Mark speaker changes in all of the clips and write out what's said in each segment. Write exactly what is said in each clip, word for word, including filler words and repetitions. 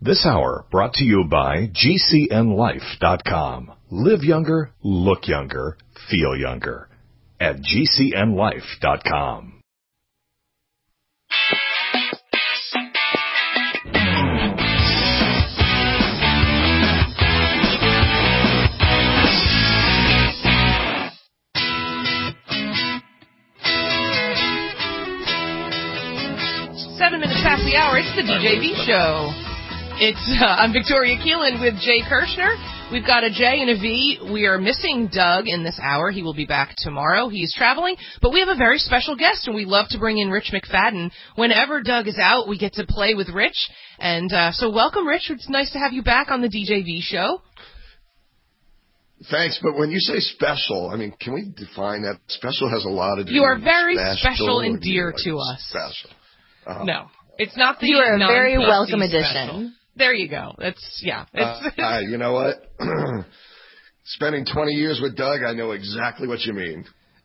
Speaker 1: This hour brought to you by G C N life dot com. Live younger, look younger, feel younger at G C N life dot com.
Speaker 2: Seven minutes past the hour. It's the D J V show. It's uh, I'm Victoria Keelan with Jay Kirshner. We've got a J and a V. We are missing Doug in this hour. He will be back tomorrow. He's traveling, but we have a very special guest, and we love to bring in Rich McFadden. Whenever Doug is out, we get to play with Rich. And uh, so welcome, Rich. It's nice to have you back on the D J V show.
Speaker 3: Thanks, but when you say special, I mean, can we define that? Special has a lot of.
Speaker 2: You are very
Speaker 3: special,
Speaker 2: special and dear
Speaker 3: like
Speaker 2: to us.
Speaker 3: Special. Uh-huh.
Speaker 2: No, it's not the.
Speaker 4: You are a very welcome
Speaker 2: special.
Speaker 4: addition.
Speaker 2: There you go. It's yeah. It's
Speaker 3: uh, uh, you know what? Spending twenty years with Doug, I know exactly what you mean.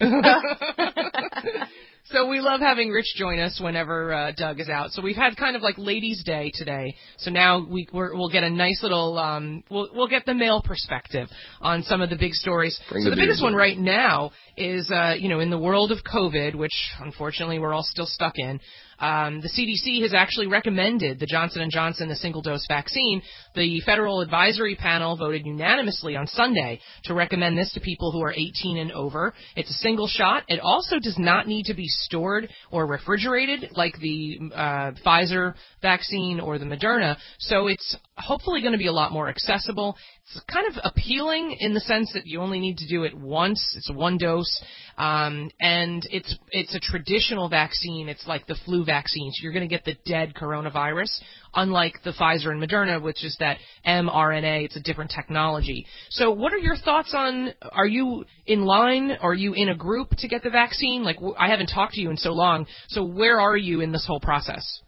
Speaker 2: So we love having Rich join us whenever uh, Doug is out. So we've had kind of like Ladies' Day today. So now we we're, we'll get a nice little um, we'll we'll get the male perspective on some of the big stories.
Speaker 3: Bring
Speaker 2: so
Speaker 3: the
Speaker 2: the biggest
Speaker 3: beard.
Speaker 2: one right now is uh, you know in the world of COVID, which unfortunately we're all still stuck in. Um, the C D C has actually recommended the Johnson and Johnson, the single-dose vaccine. The Federal Advisory Panel voted unanimously on Sunday to recommend this to people who are eighteen and over. It's a single shot. It also does not need to be stored or refrigerated like the uh, Pfizer vaccine or the Moderna. So it's hopefully going to be a lot more accessible. It's kind of appealing in the sense that you only need to do it once. It's one dose. Um, and it's it's a traditional vaccine. It's like the flu vaccine. So you're going to get the dead coronavirus, unlike the Pfizer and Moderna, which is that mRNA. It's a different technology. So what are your thoughts on, are you in line? Are you in a group to get the vaccine? Like, I haven't talked to you in so long. So where are you in this whole process?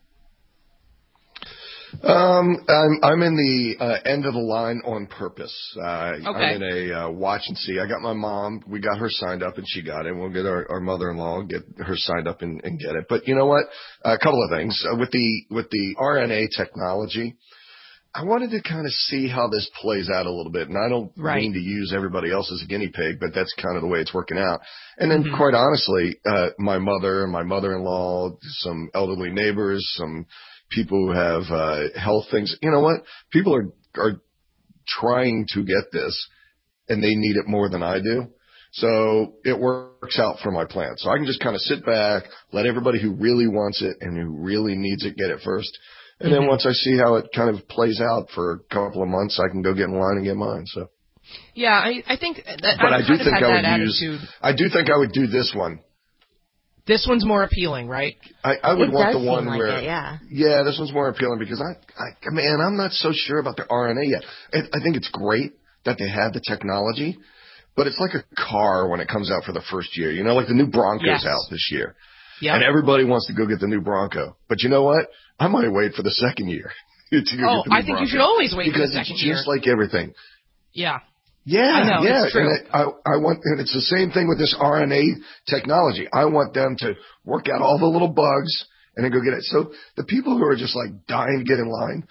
Speaker 3: Um, I'm, I'm in the uh, end of the line on purpose. Uh,
Speaker 2: Okay.
Speaker 3: I'm in a uh, watch and see. I got my mom. We got her signed up, and she got it. We'll get our, our mother-in-law, get her signed up and, and get it. But you know what? A couple of things. Uh, with the with the R N A technology, I wanted to kind of see how this plays out a little bit. And I don't
Speaker 2: Right.
Speaker 3: mean to use everybody else as a guinea pig, but that's kind of the way it's working out. And then,
Speaker 2: Mhm.
Speaker 3: quite honestly, uh, my mother, my mother-in-law, some elderly neighbors, some people who have uh, health things. You know what? People are are trying to get this, and they need it more than I do. So it works out for my plan. So I can just kind of sit back, let everybody who really wants it and who really needs it get it first. And
Speaker 2: Mm-hmm.
Speaker 3: then once I see how it kind of plays out for a couple of months, I can go get in line and get mine. So.
Speaker 2: Yeah, I, I think that
Speaker 3: But
Speaker 2: I've
Speaker 3: I do
Speaker 2: kind of
Speaker 3: think
Speaker 2: had
Speaker 3: I
Speaker 2: that
Speaker 3: would
Speaker 2: attitude.
Speaker 3: use. I do think I would do this one.
Speaker 2: This one's more appealing, right?
Speaker 3: I, I would
Speaker 4: It
Speaker 3: want
Speaker 4: does
Speaker 3: the one
Speaker 4: seem like
Speaker 3: where,
Speaker 4: it, yeah.
Speaker 3: yeah, this one's more appealing because I, I, man, I'm not so sure about the R N A yet. I, I think it's great that they have the technology, but it's like a car when it comes out for the first year. You know, like the new Bronco's
Speaker 2: Yes.
Speaker 3: out this year,
Speaker 2: Yeah.
Speaker 3: and everybody wants to go get the new Bronco. But you know what? I might wait for the second year to go
Speaker 2: Oh,
Speaker 3: get the new
Speaker 2: I think
Speaker 3: Bronco.
Speaker 2: you should always wait for
Speaker 3: because
Speaker 2: the second
Speaker 3: it's
Speaker 2: year.
Speaker 3: just like everything.
Speaker 2: Yeah.
Speaker 3: Yeah,
Speaker 2: I know,
Speaker 3: yeah.
Speaker 2: it's true.
Speaker 3: And it, I, I want, and it's the same thing with this R N A technology. I want them to work out all the little bugs and then go get it. So the people who are just like dying to get in line,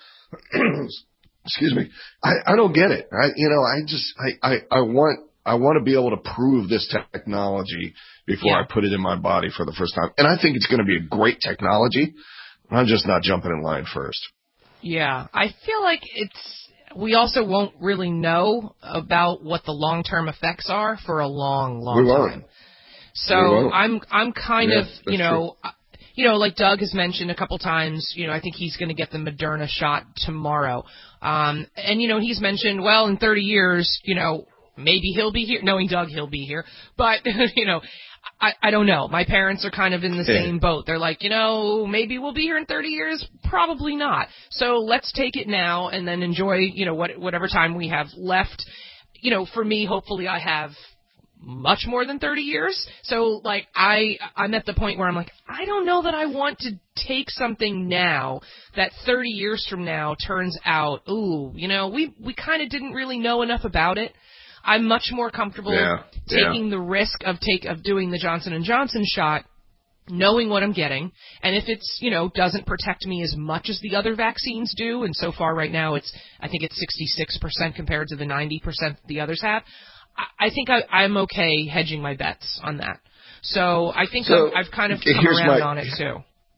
Speaker 3: excuse me, I, I don't get it. I, you know, I just, I, I, I want, I want to be able to prove this technology before
Speaker 2: Yeah.
Speaker 3: I put it in my body for the first time. And I think it's going to be a great technology. I'm just not jumping in line first.
Speaker 2: Yeah. I feel like it's, we also won't really know about what the long-term effects are for a long, long
Speaker 3: We won't.
Speaker 2: time.
Speaker 3: We
Speaker 2: So
Speaker 3: won't.
Speaker 2: I'm, I'm kind
Speaker 3: Yeah,
Speaker 2: of,
Speaker 3: that's
Speaker 2: you know, uh, you know, like Doug has mentioned a couple times, you know, I think he's going to get the Moderna shot tomorrow. Um, and, you know, he's mentioned, well, in thirty years, you know, maybe he'll be here. Knowing Doug, he'll be here. But, you know, I, I don't know. My parents are kind of in the same boat. They're like, you know, maybe we'll be here in thirty years. Probably not. So let's take it now and then enjoy, you know, what, whatever time we have left. You know, for me, hopefully I have much more than thirty years. So, like, I, I'm at the point where I'm like, I don't know that I want to take something now that thirty years from now turns out, ooh, you know, we, we kind of didn't really know enough about it. I'm much more comfortable
Speaker 3: Yeah,
Speaker 2: taking
Speaker 3: yeah.
Speaker 2: the risk of take of doing the Johnson and Johnson shot knowing what I'm getting, and if it's, you know, doesn't protect me as much as the other vaccines do, and so far right now it's, I think it's sixty-six percent compared to the ninety percent the others have, I, I think I, I'm okay hedging my bets on that. So I think
Speaker 3: so
Speaker 2: I've, I've kind of come around my, on it too.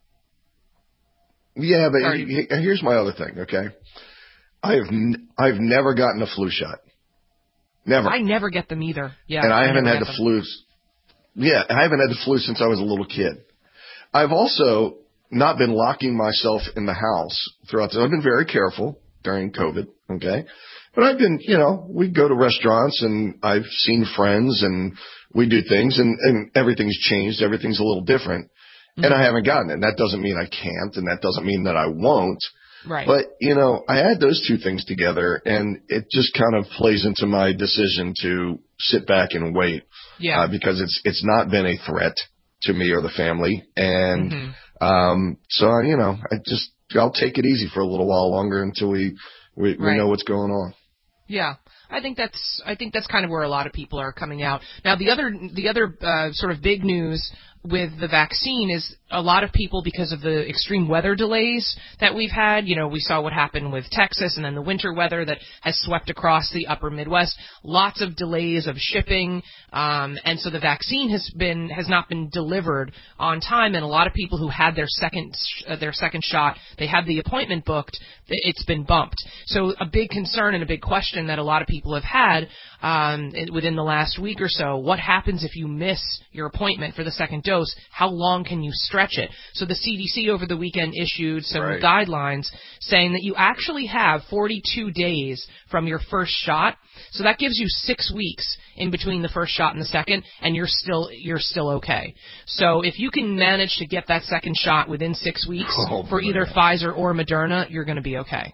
Speaker 3: Yeah, but he, here's my other thing, okay? I have n- I've never gotten a flu shot. Never.
Speaker 2: I never get them either. Yeah.
Speaker 3: And I, I haven't had the
Speaker 2: them.
Speaker 3: flu. Yeah, I haven't had the flu since I was a little kid. I've also not been locking myself in the house throughout the, I've been very careful during COVID, okay? But I've been, you know, we go to restaurants and I've seen friends and we do things and, and everything's changed. Everything's a little different. Mm-hmm. And I haven't gotten it. And that doesn't mean I can't, and that doesn't mean that I won't.
Speaker 2: Right.
Speaker 3: But, you know, I add those two things together and it just kind of plays into my decision to sit back and wait.
Speaker 2: Yeah.
Speaker 3: Uh, because it's, it's not been a threat to me or the family. And, mm-hmm. um, so, you know, I just, I'll take it easy for a little while longer until we, we, we right. know what's going on.
Speaker 2: Yeah. I think that's, I think that's kind of where a lot of people are coming out. Now, the other, the other, uh, sort of big news with the vaccine is a lot of people, because of the extreme weather delays that we've had, you know, we saw what happened with Texas and then the winter weather that has swept across the upper Midwest, lots of delays of shipping, um, and so the vaccine has been, has not been delivered on time, and a lot of people who had their second, uh, their second shot, they had the appointment booked, it's been bumped. So a big concern and a big question that a lot of people have had, um, within the last week or so, what happens if you miss your appointment for the second dose? How long can you stretch it? So the C D C over the weekend issued some right. guidelines saying that you actually have forty-two days from your first shot. So that gives you six weeks in between the first shot and the second, and you're still you're still okay. So if you can manage to get that second shot within six weeks oh, for man. either Pfizer or Moderna, you're going to be okay.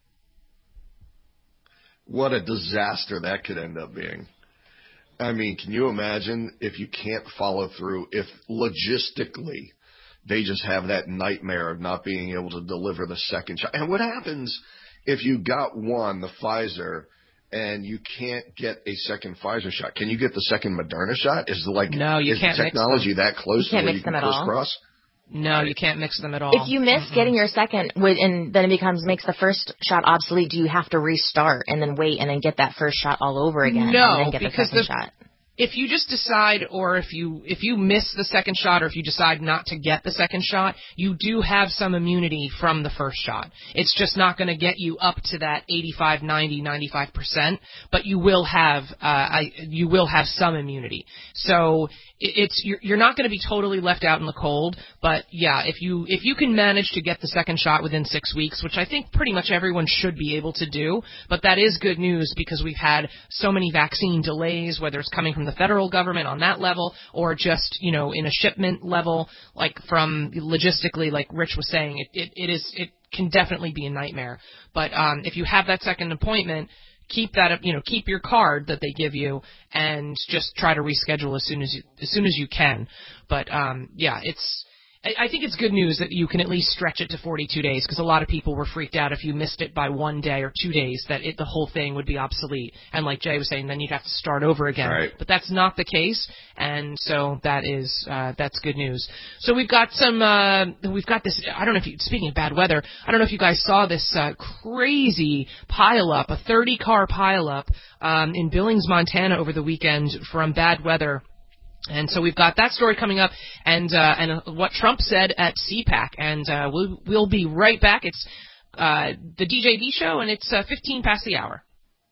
Speaker 3: What a disaster that could end up being. I mean, can you imagine if you can't follow through, if logistically they just have that nightmare of not being able to deliver the second shot? And what happens if you got one, the Pfizer, and you can't get a second Pfizer shot? Can you get the second Moderna shot? Is the, like,
Speaker 2: no, you
Speaker 3: is
Speaker 2: can't
Speaker 3: the technology
Speaker 2: mix
Speaker 3: that close
Speaker 4: you can't
Speaker 3: to where
Speaker 4: mix
Speaker 3: you can
Speaker 4: them at
Speaker 3: crisscross?
Speaker 2: No, right. you can't mix them at all.
Speaker 4: If you miss mm-hmm. getting your second, and then it becomes makes the first shot obsolete, do you have to restart and then wait and then get that first shot all over again?
Speaker 2: No,
Speaker 4: and then get
Speaker 2: because
Speaker 4: the second
Speaker 2: the,
Speaker 4: shot?
Speaker 2: If you just decide, or if you if you miss the second shot, or if you decide not to get the second shot, you do have some immunity from the first shot. It's just not going to get you up to that eighty-five, ninety, ninety-five percent, but you will have uh, I, you will have some immunity. So it's you're, you're not going to be totally left out in the cold. But yeah, if you if you can manage to get the second shot within six weeks, which I think pretty much everyone should be able to do, but that is good news because we've had so many vaccine delays, whether it's coming from the federal government on that level, or just, you know, in a shipment level, like from logistically, like Rich was saying, it, it, it is, it can definitely be a nightmare. But, um, if you have that second appointment, keep that, you know, keep your card that they give you and just try to reschedule as soon as you, as soon as you can. But, um, yeah, it's, I think it's good news that you can at least stretch it to forty-two days, because a lot of people were freaked out if you missed it by one day or two days that it, the whole thing would be obsolete. And like Jay was saying, then you'd have to start over again.
Speaker 3: Right.
Speaker 2: But that's not the case, and so that is uh, that's good news. So we've got some uh, we've got this. I don't know if you, speaking of bad weather, I don't know if you guys saw this uh, crazy pileup, a thirty car pileup um, in Billings, Montana over the weekend from bad weather. And so we've got that story coming up, and uh, and what Trump said at C PAC, and uh, we'll we'll be right back. It's uh, the D J V show, and it's uh, fifteen past the hour.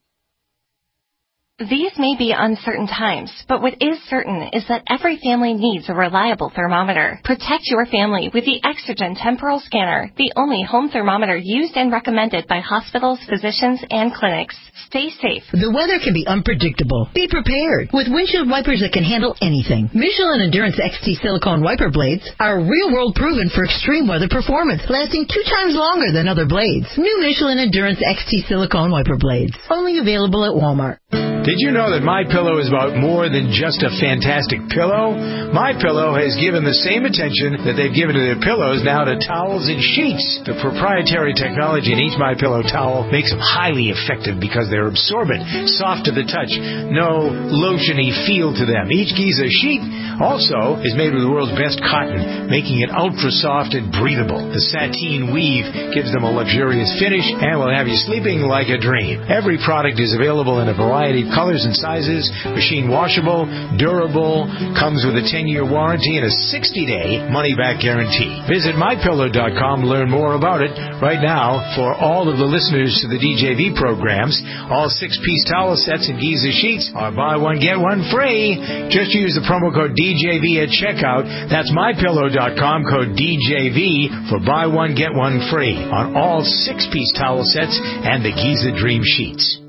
Speaker 5: These may be uncertain times, but what is certain is that every family needs a reliable thermometer. Protect your family with the Exergen Temporal Scanner, the only home thermometer used and recommended by hospitals, physicians, and clinics. Stay safe.
Speaker 6: The weather can be unpredictable. Be prepared with windshield wipers that can handle anything. Michelin Endurance X T silicone wiper blades are real-world proven for extreme weather performance, lasting two times longer than other blades. New Michelin Endurance X T silicone wiper blades, only available at Walmart.
Speaker 7: Did you know that MyPillow is about more than just a fantastic pillow? MyPillow has given the same attention that they've given to their pillows now to towels and sheets. The proprietary technology in each MyPillow towel makes them highly effective because they're absorbent, soft to the touch, no lotiony feel to them. Each Giza sheet also is made with the world's best cotton, making it ultra soft and breathable. The sateen weave gives them a luxurious finish and will have you sleeping like a dream. Every product is available in a variety of colors and sizes, machine washable, durable, comes with a ten-year warranty and a sixty-day money-back guarantee. Visit my pillow dot com to learn more about it. Right now, for all of the listeners to the D J V programs, all six-piece towel sets and Giza sheets are buy one, get one free. Just use the promo code D J V at checkout. That's my pillow dot com, code D J V for buy one, get one free on all six-piece towel sets and the Giza Dream Sheets.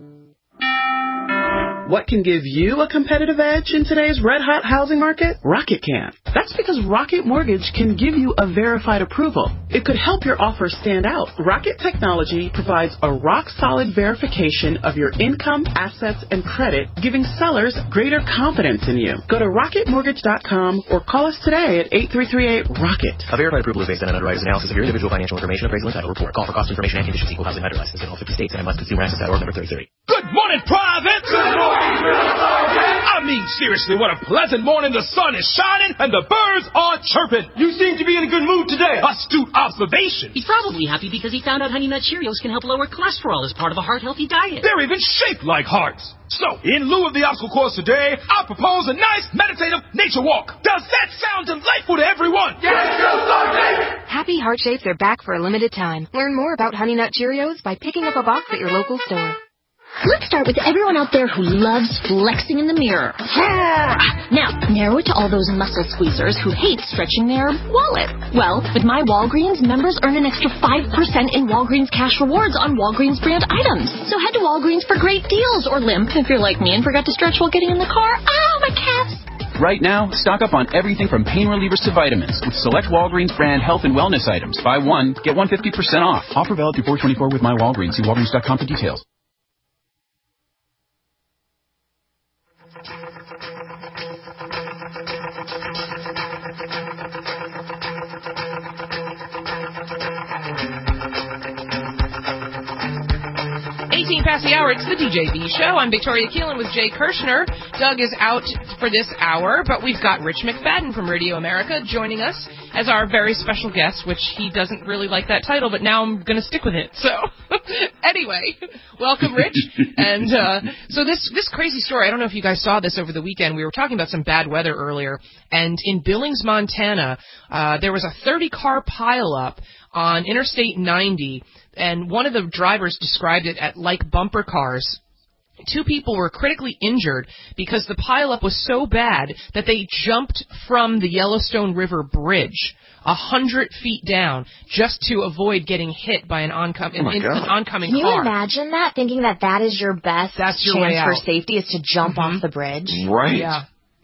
Speaker 8: What can give you a competitive edge in today's red-hot housing market? Rocket can. That's because Rocket Mortgage can give you a verified approval. It could help your offer stand out. Rocket Technology provides a rock-solid verification of your income, assets, and credit, giving sellers greater confidence in you. Go to rocket mortgage dot com or call us today at eight three three eight, ROCKET.
Speaker 9: A verified approval is based on an underwriter's analysis of your individual financial information, appraisal, and title report. Call for cost information and conditions equal housing lender license in all fifty states and M L S Consumer Access dot org number thirty thirty.
Speaker 10: Good morning, Private! Good morning! I mean, seriously, what a pleasant morning. The sun is shining and the birds are chirping. You seem to be in a good mood today. Astute observation.
Speaker 11: He's probably happy because he found out Honey Nut Cheerios can help lower cholesterol as part of a heart-healthy diet.
Speaker 10: They're even shaped like hearts. So, in lieu of the obstacle course today, I propose a nice meditative nature walk. Does that sound delightful to everyone? Yes, you Sergeant!
Speaker 12: Happy Heart Shapes are back for a limited time. Learn more about Honey Nut Cheerios by picking up a box at your local store.
Speaker 13: Let's start with everyone out there who loves flexing in the mirror. Now, narrow it to all those muscle squeezers who hate stretching their wallet. Well, with My Walgreens, members earn an extra five percent in Walgreens cash rewards on Walgreens brand items. So head to Walgreens for great deals, or limp if you're like me and forgot to stretch while getting in the car. Ah, my calves!
Speaker 14: Right now, stock up on everything from pain relievers to vitamins with select Walgreens brand health and wellness items. Buy one, get one fifty percent off. Offer valid through four twenty-four with My Walgreens. See walgreens dot com for details.
Speaker 2: eighteen past the hour, it's the D J V Show. I'm Victoria Keelan with Jay Kirshner. Doug is out for this hour, but we've got Rich McFadden from Radio America joining us as our very special guest, which he doesn't really like that title, but now I'm going to stick with it. So, anyway, welcome, Rich. And uh, so this, this crazy story, I don't know if you guys saw this over the weekend. We were talking about some bad weather earlier, and in Billings, Montana, uh, there was a thirty-car pileup on Interstate ninety, and one of the drivers described it at like bumper cars. Two people were critically injured because the pileup was so bad that they jumped from the Yellowstone River Bridge a hundred feet down just to avoid getting hit by an, oncom-
Speaker 3: oh
Speaker 2: an, an oncoming
Speaker 4: Can
Speaker 2: car.
Speaker 4: Can you imagine that? Thinking that that is your best
Speaker 2: That's your
Speaker 4: chance
Speaker 2: way
Speaker 4: for
Speaker 2: out.
Speaker 4: safety is to jump
Speaker 2: mm-hmm.
Speaker 4: off the bridge?
Speaker 3: Right.
Speaker 2: Yeah.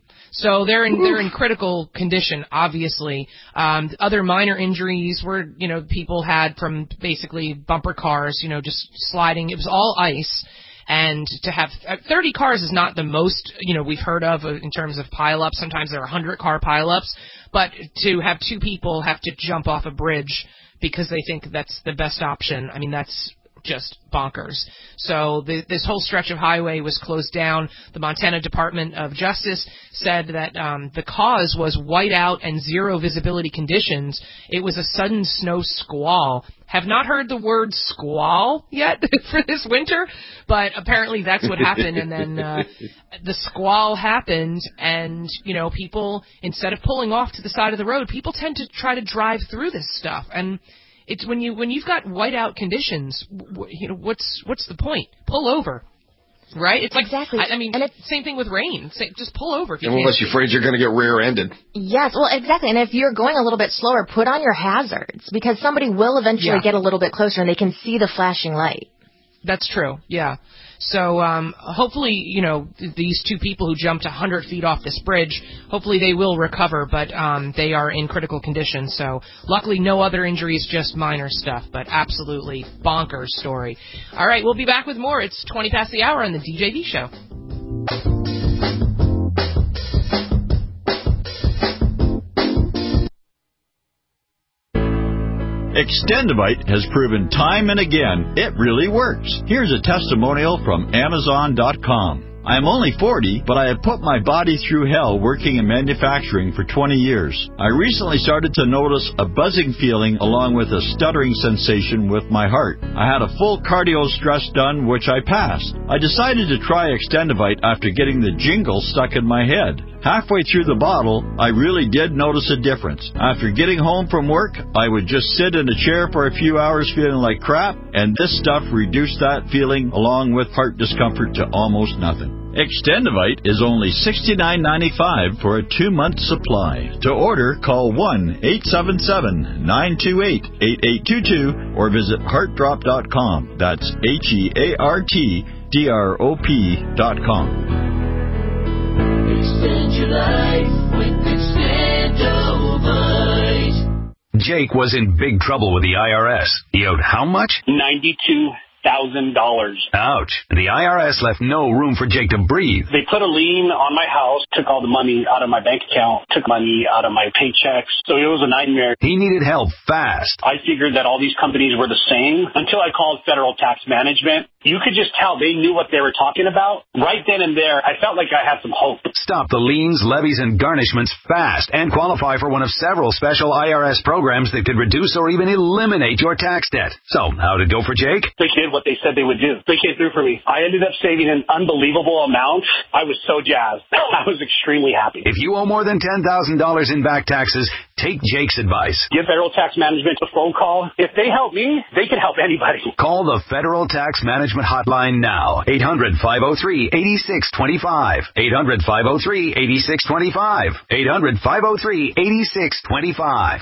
Speaker 2: So they're in they're in critical condition, obviously. Um, other minor injuries were, you know, people had from basically bumper cars, you know, just sliding. It was all ice. And to have thirty cars is not the most, you know, we've heard of in terms of pileups. Sometimes there are one hundred car pileups. But to have two people have to jump off a bridge because they think that's the best option, I mean, that's just bonkers. So the, this whole stretch of highway was closed down. The Montana Department of Justice said that um, the cause was whiteout and zero visibility conditions. It was a sudden snow squall. Have not heard the word squall yet for this winter, but apparently that's what happened. And then uh, the squall happened, and, you know, people, instead of pulling off to the side of the road, people tend to try to drive through this stuff. And it's when you when you've got whiteout conditions, you know, what's what's the point? Pull over, right? It's like
Speaker 4: exactly.
Speaker 2: I, I mean, and it's same thing with rain. Same, just pull over if you
Speaker 3: and
Speaker 2: can't.
Speaker 3: Unless you're afraid you're going to get rear-ended.
Speaker 4: Yes, well, exactly. And if you're going a little bit slower, put on your hazards because somebody will eventually
Speaker 2: yeah.
Speaker 4: get a little bit closer and they can see the flashing light.
Speaker 2: That's true. Yeah. So um, hopefully, you know, th- these two people who jumped one hundred feet off this bridge, hopefully they will recover, but um, they are in critical condition. So luckily no other injuries, just minor stuff, but absolutely bonkers story. All right, we'll be back with more. It's twenty past the hour on the D J V Show.
Speaker 15: Extendivite has proven time and again it really works. Here's a testimonial from Amazon dot com. I am only forty, but I have put my body through hell working in manufacturing for twenty years. I recently started to notice a buzzing feeling along with a stuttering sensation with my heart. I had a full cardio stress done, which I passed. I decided to try Extendivite after getting the jingle stuck in my head. Halfway through the bottle, I really did notice a difference. After getting home from work, I would just sit in a chair for a few hours feeling like crap, and this stuff reduced that feeling along with heart discomfort to almost nothing. Extendivite is only sixty-nine ninety-five for a two-month supply. To order, call one eight seven seven, nine two eight, eight eight two two or visit heart drop dot com. That's H E A R T D R O P dot com.
Speaker 16: Extend your life with Extendivite.
Speaker 17: Jake was in big trouble with the I R S. He owed how much?
Speaker 18: ninety-two thousand dollars.
Speaker 17: Ouch. The I R S left no room for Jake to breathe.
Speaker 18: They put a lien on my house, took all the money out of my bank account, took money out of my paychecks. So it was a nightmare.
Speaker 17: He needed help fast.
Speaker 18: I figured that all these companies were the same until I called Federal Tax Management. You could just tell they knew what they were talking about. Right then and there, I felt like I had some hope.
Speaker 17: Stop the liens, levies, and garnishments fast and qualify for one of several special I R S programs that could reduce or even eliminate your tax debt. So, how'd it go for Jake?
Speaker 18: They did what they said they would do. They came through for me. I ended up saving an unbelievable amount. I was so jazzed. I was extremely happy.
Speaker 17: If you owe more than ten thousand dollars in back taxes, take Jake's advice.
Speaker 18: Give Federal Tax Management a phone call. If they help me, they can help anybody.
Speaker 17: Call the Federal Tax Management Hotline now. eight hundred, five oh three, eight six two five. eight hundred, five oh three, eight six two five. eight hundred, five oh three, eight six two five.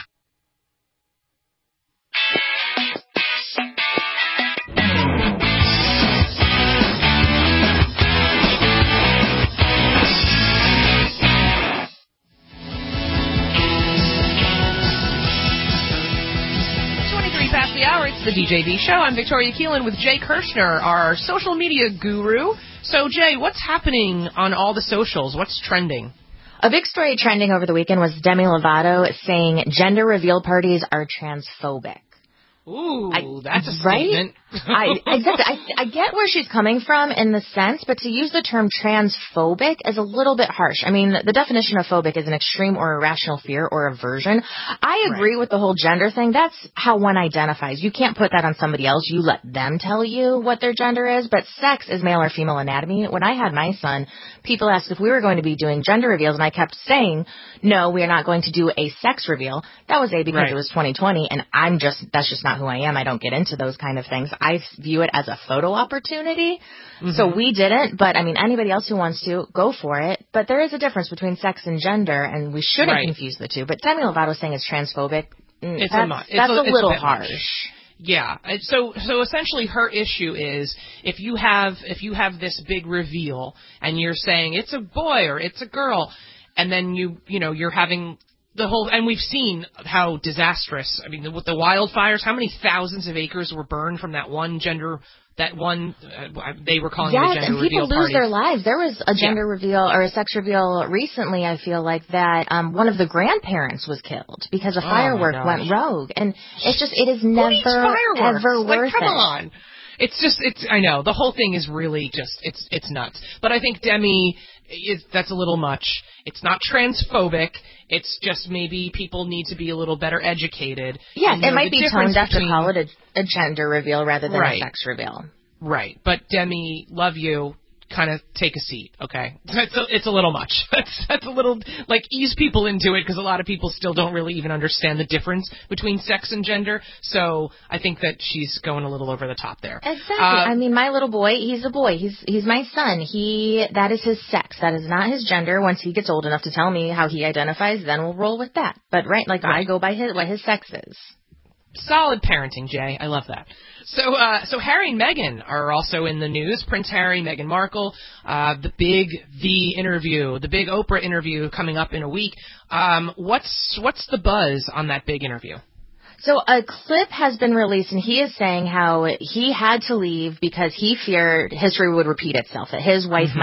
Speaker 2: Past the hour, it's the D J D Show. I'm Victoria Keelan with Jay Kirshner, our social media guru. So, Jay, what's happening on all the socials? What's trending?
Speaker 4: A big story trending over the weekend was Demi Lovato saying gender reveal parties are transphobic.
Speaker 2: Ooh,
Speaker 4: I,
Speaker 2: that's a
Speaker 4: right?
Speaker 2: statement.
Speaker 4: I, exactly. I, I get where she's coming from in the sense, but to use the term transphobic is a little bit harsh. I mean, the definition of phobic is an extreme or irrational fear or aversion. I agree right. with the whole gender thing. That's how one identifies. You can't put that on somebody else. You let them tell you what their gender is, but sex is male or female anatomy. When I had my son, people asked if we were going to be doing gender reveals, and I kept saying, no, we are not going to do a sex reveal. That was A, because right. it was twenty twenty, and I'm just, that's just not who I am. I don't get into those kind of things. I view it as a photo opportunity. Mm-hmm. So we didn't, but I mean, anybody else who wants to, go for it. But there is a difference between sex and gender, and we shouldn't right. confuse the two. But Demi Lovato saying it's transphobic,
Speaker 2: it's
Speaker 4: that's,
Speaker 2: a, it's
Speaker 4: that's
Speaker 2: a,
Speaker 4: a little
Speaker 2: a
Speaker 4: harsh.
Speaker 2: Yeah. So, so essentially her issue is if you have, if you have this big reveal and you're saying it's a boy or it's a girl, and then you, you know, you're having the whole, and we've seen how disastrous, I mean, with the wildfires, how many thousands of acres were burned from that one gender, that one, uh, they were calling
Speaker 4: yes,
Speaker 2: it a gender reveal
Speaker 4: Yes, and people lose
Speaker 2: parties.
Speaker 4: their lives. There was a gender yeah. reveal or a sex reveal recently, I feel like, that um, one of the grandparents was killed because a
Speaker 2: oh
Speaker 4: firework went rogue. And it's just, it is never, ever
Speaker 2: like,
Speaker 4: worth
Speaker 2: come
Speaker 4: it.
Speaker 2: on. It's just, it's, I know, the whole thing is really just, it's it's nuts. But I think Demi, is, that's a little much. It's not transphobic. It's just maybe people need to be a little better educated.
Speaker 4: Yes,
Speaker 2: and,
Speaker 4: it
Speaker 2: know,
Speaker 4: might be tone deaf to call it a, a gender reveal rather than
Speaker 2: right.
Speaker 4: a sex reveal.
Speaker 2: Right. But Demi, love you. Kind of take a seat, okay? It's a, it's a little much. That's that's a little, like, ease people into it because a lot of people still don't really even understand the difference between sex and gender. So I think that she's going a little over the top there.
Speaker 4: Exactly.
Speaker 2: Uh,
Speaker 4: I mean, my little boy, he's a boy. He's he's my son. He that is his sex. That is not his gender. Once he gets old enough to tell me how he identifies, then we'll roll with that. But right, like right. I go by his what his sex is.
Speaker 2: Solid parenting, Jay. I love that. So, uh, so Harry and Meghan are also in the news. Prince Harry, Meghan Markle, uh, the big V interview, the big Oprah interview coming up in a week. Um, what's what's the buzz on that big interview?
Speaker 4: So a clip has been released, and he is saying how he had to leave because he feared history would repeat itself, that his wife mm-hmm. might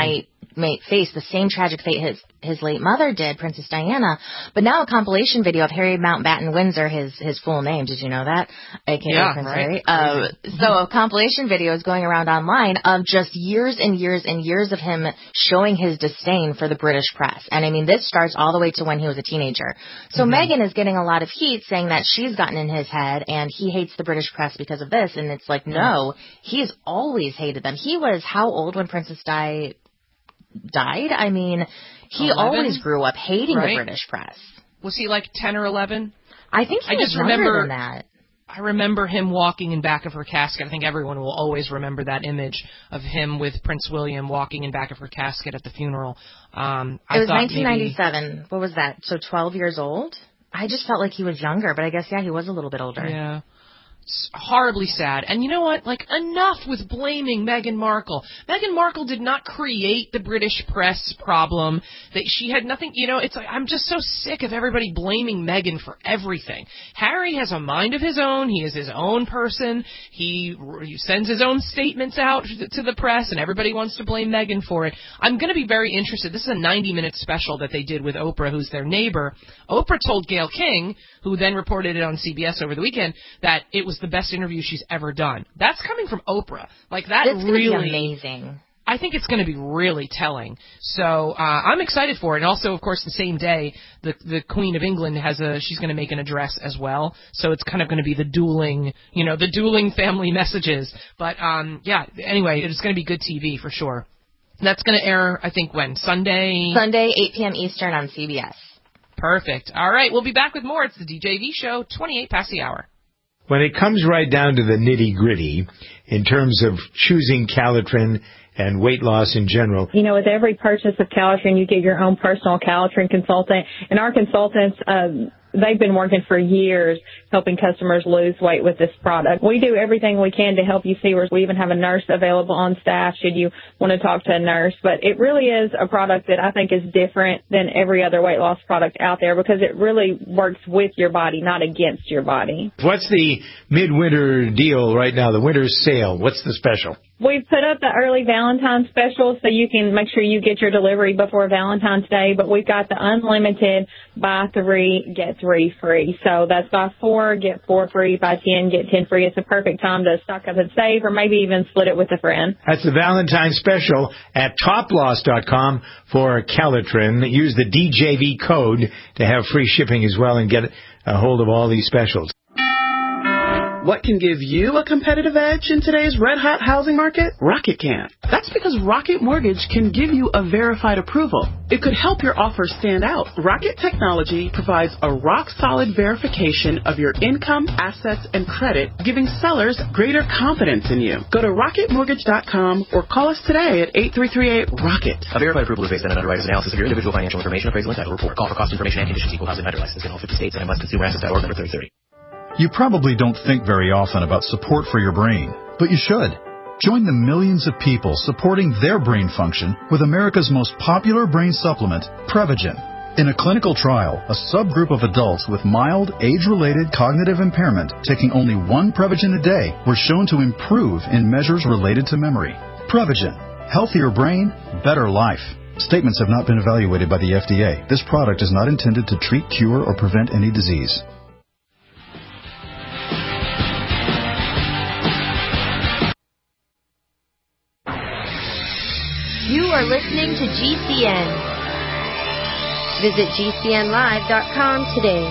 Speaker 4: may face the same tragic fate his his late mother did, Princess Diana. But now a compilation video of Harry Mountbatten Windsor, his his full name, did you know that? A K A
Speaker 2: yeah,
Speaker 4: Prince
Speaker 2: right.
Speaker 4: Harry. Uh, so a compilation video is going around online of just years and years and years of him showing his disdain for the British press. And I mean, this starts all the way to when he was a teenager. So mm-hmm. Meghan is getting a lot of heat saying that she's gotten in his head and he hates the British press because of this. And it's like, no, he's always hated them. He was how old when Princess Di died? I mean, he eleven? Always grew up hating right? the British press.
Speaker 2: Was he like ten or eleven?
Speaker 4: I think he
Speaker 2: I
Speaker 4: was
Speaker 2: just
Speaker 4: younger
Speaker 2: remember,
Speaker 4: than that.
Speaker 2: I remember him walking in back of her casket. I think everyone will always remember that image of him with Prince William walking in back of her casket at the funeral. Um, I
Speaker 4: it was
Speaker 2: thought
Speaker 4: nineteen ninety-seven.
Speaker 2: Maybe,
Speaker 4: what was that? So twelve years old? I just felt like he was younger, but I guess, yeah, he was a little bit older.
Speaker 2: Yeah. It's horribly sad. And you know what? Like, enough with blaming Meghan Markle. Meghan Markle did not create the British press problem. That she had nothing, you know, it's like, I'm just so sick of everybody blaming Meghan for everything. Harry has a mind of his own. He is his own person. He, he sends his own statements out to the press, and everybody wants to blame Meghan for it. I'm going to be very interested. This is a ninety-minute special that they did with Oprah, who's their neighbor. Oprah told Gayle King, who then reported it on C B S over the weekend, that it was the best interview she's ever done. That's coming from Oprah. Like, that
Speaker 4: it's
Speaker 2: really...
Speaker 4: It's going to be amazing.
Speaker 2: I think it's going to be really telling. So uh, I'm excited for it. And also, of course, the same day, the the Queen of England has a... She's going to make an address as well. So it's kind of going to be the dueling, you know, the dueling family messages. But, um, yeah, anyway, it's going to be good T V for sure. That's going to air, I think, when? Sunday?
Speaker 4: Sunday, eight p.m. Eastern on C B S.
Speaker 2: Perfect. All right, we'll be back with more. It's the D J V Show, twenty-eight past the hour.
Speaker 7: When it comes right down to the nitty-gritty, in terms of choosing Calitrin and weight loss in general.
Speaker 19: You know, with every purchase of Calitrin, you get your own personal Calitrin consultant. And our consultants, um, they've been working for years helping customers lose weight with this product. We do everything we can to help you see. We even have a nurse available on staff should you want to talk to a nurse. But it really is a product that I think is different than every other weight loss product out there because it really works with your body, not against your body.
Speaker 7: What's the midwinter deal right now, the winter sale? What's the special?
Speaker 19: We've put up the early Valentine's special so you can make sure you get your delivery before Valentine's Day, but we've got the unlimited buy three, get three free. So that's buy four, get four free, buy ten, get ten free. It's a perfect time to stock up and save or maybe even split it with a friend.
Speaker 7: That's the Valentine's special at top loss dot com for Calitrin. Use the D J V code to have free shipping as well and get a hold of all these specials.
Speaker 8: What can give you a competitive edge in today's red-hot housing market? Rocket can. That's because Rocket Mortgage can give you a verified approval. It could help your offer stand out. Rocket Technology provides a rock-solid verification of your income, assets, and credit, giving sellers greater confidence in you. Go to rocket mortgage dot com or call us today at eight three three eight, ROCKET.
Speaker 9: A verified approval is based on an underwriter's analysis of your individual financial information, appraisal, and title report. Call for cost information and conditions. Equal housing lender license in all fifty states and M S Consumer Access dot org number thirty thirty.
Speaker 20: You probably don't think very often about support for your brain, but you should. Join the millions of people supporting their brain function with America's most popular brain supplement, Prevagen. In a clinical trial, a subgroup of adults with mild, age-related cognitive impairment taking only one Prevagen a day were shown to improve in measures related to memory. Prevagen. Healthier brain, better life. Statements have not been evaluated by the F D A. This product is not intended to treat, cure, or prevent any disease.
Speaker 21: You are listening to G C N. Visit G C N live dot com today.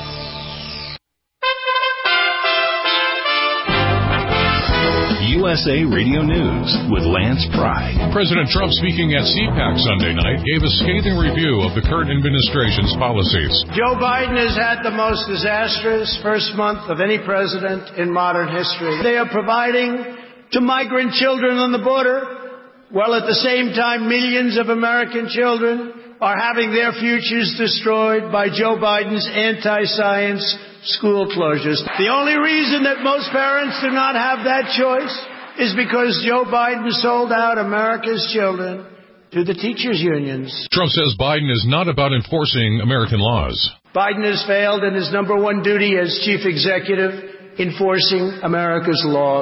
Speaker 1: U S A Radio News with Lance Pry.
Speaker 22: President Trump, speaking at CPAC Sunday night, gave a scathing review of the current administration's policies.
Speaker 23: Joe Biden has had the most disastrous first month of any president in modern history. They are providing to migrant children on the border, while at the same time millions of American children are having their futures destroyed by Joe Biden's anti-science school closures. The only reason that most parents do not have that choice is because Joe Biden sold out America's children to the teachers' unions.
Speaker 22: Trump says Biden is not about enforcing American laws.
Speaker 23: Biden has failed in his number one duty as chief executive, enforcing America's laws.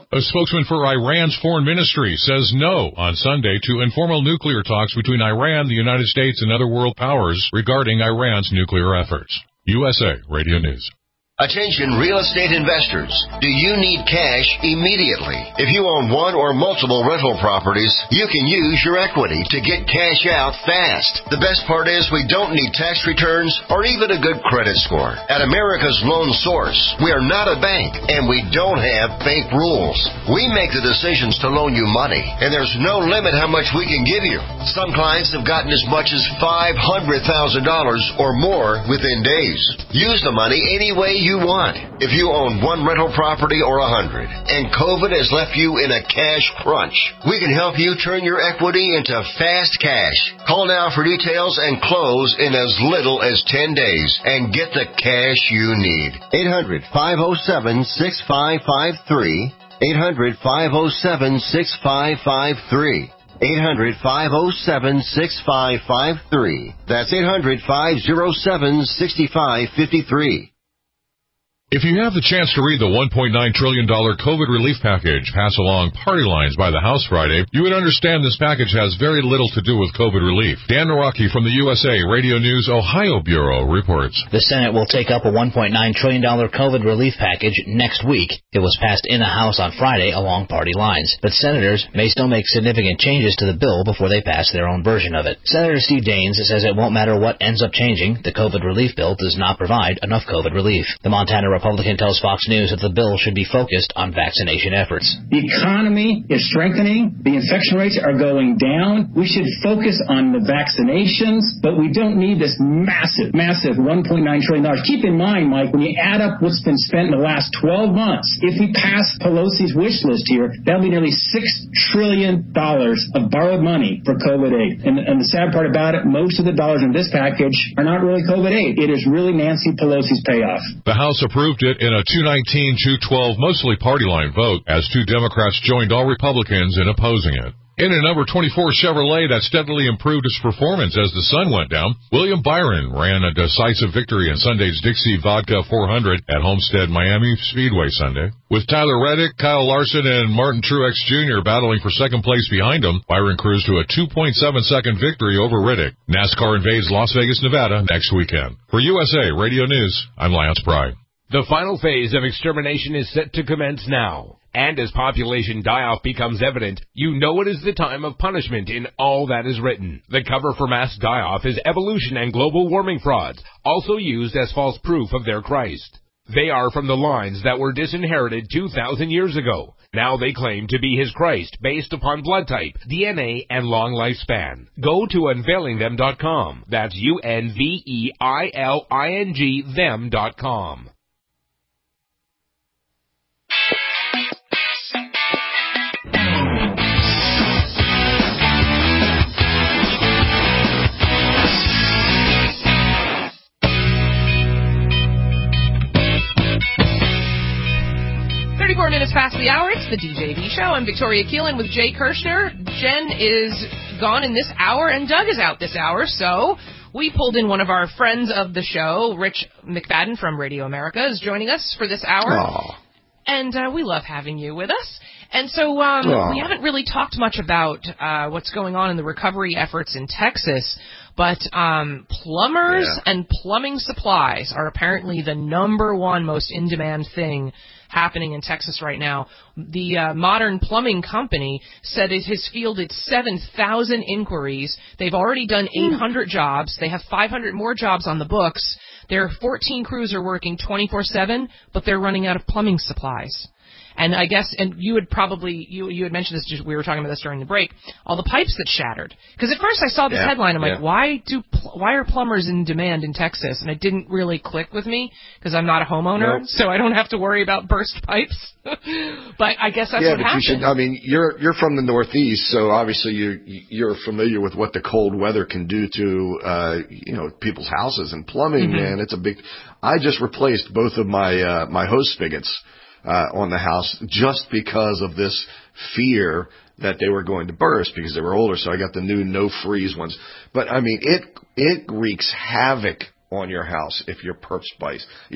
Speaker 22: A spokesman for Iran's foreign ministry says no on Sunday to informal nuclear talks between Iran, the United States, and other world powers regarding Iran's nuclear efforts. U S A Radio News.
Speaker 5: Attention real estate investors. Do you need cash immediately? If you own one or multiple rental properties, you can use your equity to get cash out fast. The best part is we don't need tax returns or even a good credit score. At America's Loan Source, we are not a bank and we don't have bank rules. We make the decisions to loan you money and there's no limit how much we can give you. Some clients have gotten as much as five hundred thousand dollars or more within days. Use the money any way you you want. If you own one rental property or a hundred, and COVID has left you in a cash crunch, we can help you turn your equity into fast cash. Call now for details and close in as little as ten days and get the cash you need. eight hundred, five oh seven, six five five three. eight hundred, five oh seven, six five five three. eight hundred, five oh seven, six five five three. That's eight hundred, five oh seven, six five five three.
Speaker 22: If you have the chance to read the one point nine trillion dollars COVID relief package pass along party lines by the House Friday, you would understand this package has very little to do with COVID relief. Dan Naraki from the U S A Radio News Ohio Bureau reports.
Speaker 6: The Senate will take up a one point nine trillion dollars COVID relief package next week. It was passed in the House on Friday along party lines, but senators may still make significant changes to the bill before they pass their own version of it. Senator Steve Daines says it won't matter what ends up changing. The COVID relief bill does not provide enough COVID relief. The Montana Republican tells Fox News that the bill should be focused on vaccination efforts.
Speaker 11: The economy is strengthening. The infection rates are going down. We should focus on the vaccinations, but we don't need this massive, massive one point nine trillion dollars. Keep in mind, Mike, when you add up what's been spent in the last twelve months, if we pass Pelosi's wish list here, that'll be nearly six trillion dollars of borrowed money for COVID aid. And, and the sad part about it, most of the dollars in this package are not really COVID aid. It is really Nancy Pelosi's payoff.
Speaker 22: The House approved it in a two nineteen two twelve mostly party line vote as two Democrats joined all Republicans in opposing it. In a number twenty-four Chevrolet that steadily improved its performance as the sun went down, William Byron ran a decisive victory in Sunday's Dixie Vodka four hundred at Homestead Miami Speedway Sunday. With Tyler Reddick, Kyle Larson, and Martin Truex Junior battling for second place behind him, Byron cruised to a two point seven second victory over Reddick. NASCAR invades Las Vegas, Nevada next weekend. For U S A Radio News, I'm Lance Pry.
Speaker 24: The final phase of extermination is set to commence now. And as population die-off becomes evident, you know it is the time of punishment in all that is written. The cover for mass die-off is evolution and global warming frauds, also used as false proof of their Christ. They are from the lines that were disinherited two thousand years ago. Now they claim to be his Christ based upon blood type, D N A, and long lifespan. Go to unveiling them dot com. That's U N V E I L I N G them dot com.
Speaker 2: thirty-four minutes past the hour. It's the D J V Show. I'm Victoria Keelan with Jay Kirshner. Jen is gone in this hour, and Doug is out this hour, so we pulled in one of our friends of the show. Rich McFadden from Radio America is joining us for this hour.
Speaker 3: Aww.
Speaker 2: And uh, we love having you with us. And so um, we haven't really talked much about uh, what's going on in the recovery efforts in Texas, but um, plumbers yeah. and plumbing supplies are apparently the number one most in-demand thing happening in Texas right now. The uh, Modern Plumbing Company said it has fielded seven thousand inquiries. They've already done eight hundred jobs. They have five hundred more jobs on the books. Their fourteen crews are working twenty-four seven, but they're running out of plumbing supplies. And I guess, and you had probably, you you had mentioned this, just, we were talking about this during the break, all the pipes that shattered. Because at first I saw this
Speaker 3: yeah,
Speaker 2: headline, I'm
Speaker 3: yeah.
Speaker 2: like, why do why are plumbers in demand in Texas? And it didn't really click with me, because I'm not a homeowner, nope. so I don't have to worry about burst pipes. But I guess that's
Speaker 3: yeah,
Speaker 2: what
Speaker 3: but
Speaker 2: happened.
Speaker 3: You should, I mean, you're you're from the Northeast, so obviously you you're familiar with what the cold weather can do to uh, you know people's houses and plumbing. Mm-hmm. Man, it's a big. I just replaced both of my uh, my hose spigots Uh, on the house just because of this fear that they were going to burst because they were older. So I got the new no freeze ones. But I mean, it, it wreaks havoc on your house if your perp pipes, your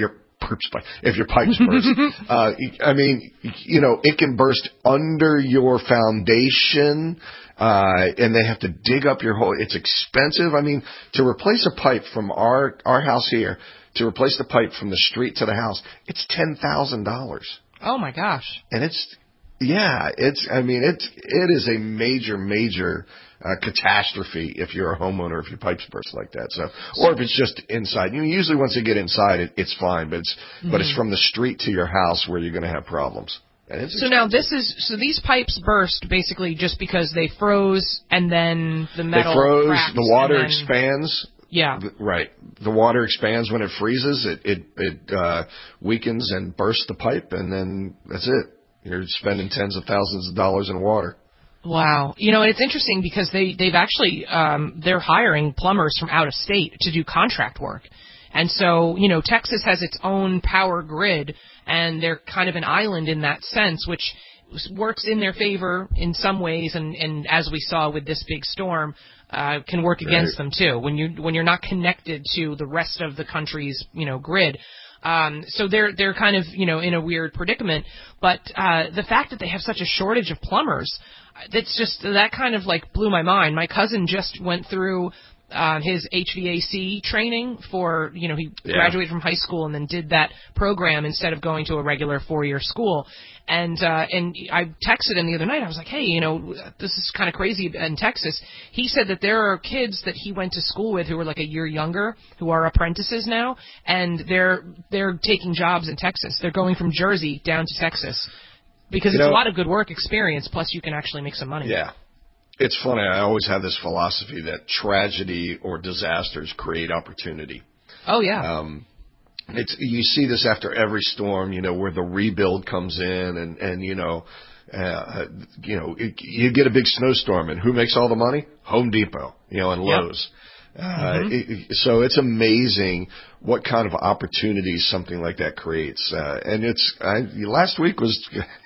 Speaker 3: burst pipe, if your pipes burst. uh, I mean, you know, it can burst under your foundation, uh, and they have to dig up your whole, it's expensive. I mean, to replace a pipe from our, our house here, to replace the pipe from the street to the house, it's ten thousand dollars.
Speaker 2: Oh my gosh.
Speaker 3: And it's, yeah, it's, I mean, it's, it is a major, major, uh, catastrophe if you're a homeowner, if your pipes burst like that. So, or if it's just inside. You know, usually once they get inside, it, it's fine, but it's, mm-hmm. but it's from the street to your house where you're going to have problems. And it's
Speaker 2: so now this is, so these pipes burst basically just because they froze and then the metal
Speaker 3: They froze,
Speaker 2: cracks
Speaker 3: the water
Speaker 2: then,
Speaker 3: expands.
Speaker 2: Yeah.
Speaker 3: Right. The water expands when it freezes. It, it, it, uh, weakens and bursts the pipe, and then that's it. You're spending tens of thousands of dollars in water.
Speaker 2: Wow. You know, it's interesting because they, they've actually, um, they're hiring plumbers from out of state to do contract work. And so, you know, Texas has its own power grid, and they're kind of an island in that sense, which works in their favor in some ways, and, and as we saw with this big storm, uh, can work against right. them too. When you, when you're not connected to the rest of the country's, you know, grid. Um, so they're, they're kind of, you know, in a weird predicament. But, uh, the fact that they have such a shortage of plumbers, that's just, that kind of like blew my mind. My cousin just went through, uh, his H V A C training for, you know, he yeah. graduated from high school and then did that program instead of going to a regular four-year school. And, uh, and I texted him the other night. I was like, hey, you know, this is kind of crazy in Texas. He said that there are kids that he went to school with who were like a year younger, who are apprentices now, and they're, they're taking jobs in Texas. They're going from Jersey down to Texas because you it's know, a lot of good work experience, plus you can actually make some money.
Speaker 3: Yeah. It's funny. I always have this philosophy that tragedy or disasters create opportunity.
Speaker 2: Oh, yeah.
Speaker 3: Um, It's, you see this after every storm, you know, where the rebuild comes in, and, and you know, uh, you know, it, you get a big snowstorm, and who makes all the money? Home Depot, you know, and Lowe's. Yep. Uh, mm-hmm. it, so it's amazing what kind of opportunities something like that creates. Uh, and it's, I, last week was,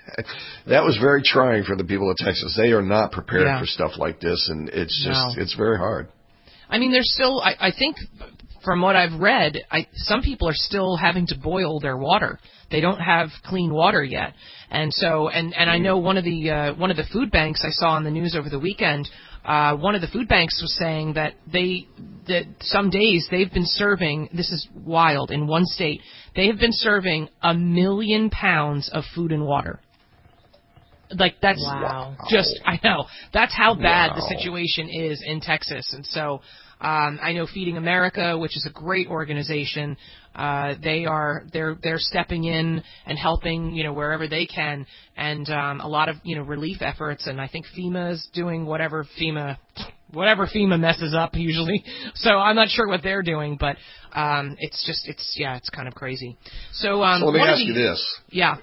Speaker 3: that was very trying for the people of Texas. They are not prepared yeah. for stuff like this, and it's just, no. it's very hard.
Speaker 2: I mean, there's still, I, I think, from what I've read, I, some people are still having to boil their water. They don't have clean water yet, and so and, and I know one of the uh, one of the food banks I saw on the news over the weekend. Uh, one of the food banks was saying that they that some days they've been serving. This is wild. In one state, they have been serving a million pounds of food and water. Like that's
Speaker 4: wow.
Speaker 2: just I know that's how bad
Speaker 3: wow.
Speaker 2: the situation is in Texas, and so. Um, I know Feeding America, which is a great organization. Uh, they are they're they're stepping in and helping, you know, wherever they can, and um, a lot of you know relief efforts. And I think FEMA is doing whatever FEMA whatever FEMA messes up usually. So I'm not sure what they're doing, but um, it's just it's yeah, it's kind of crazy. So, um,
Speaker 3: so let me ask
Speaker 2: the,
Speaker 3: you this.
Speaker 2: Yeah.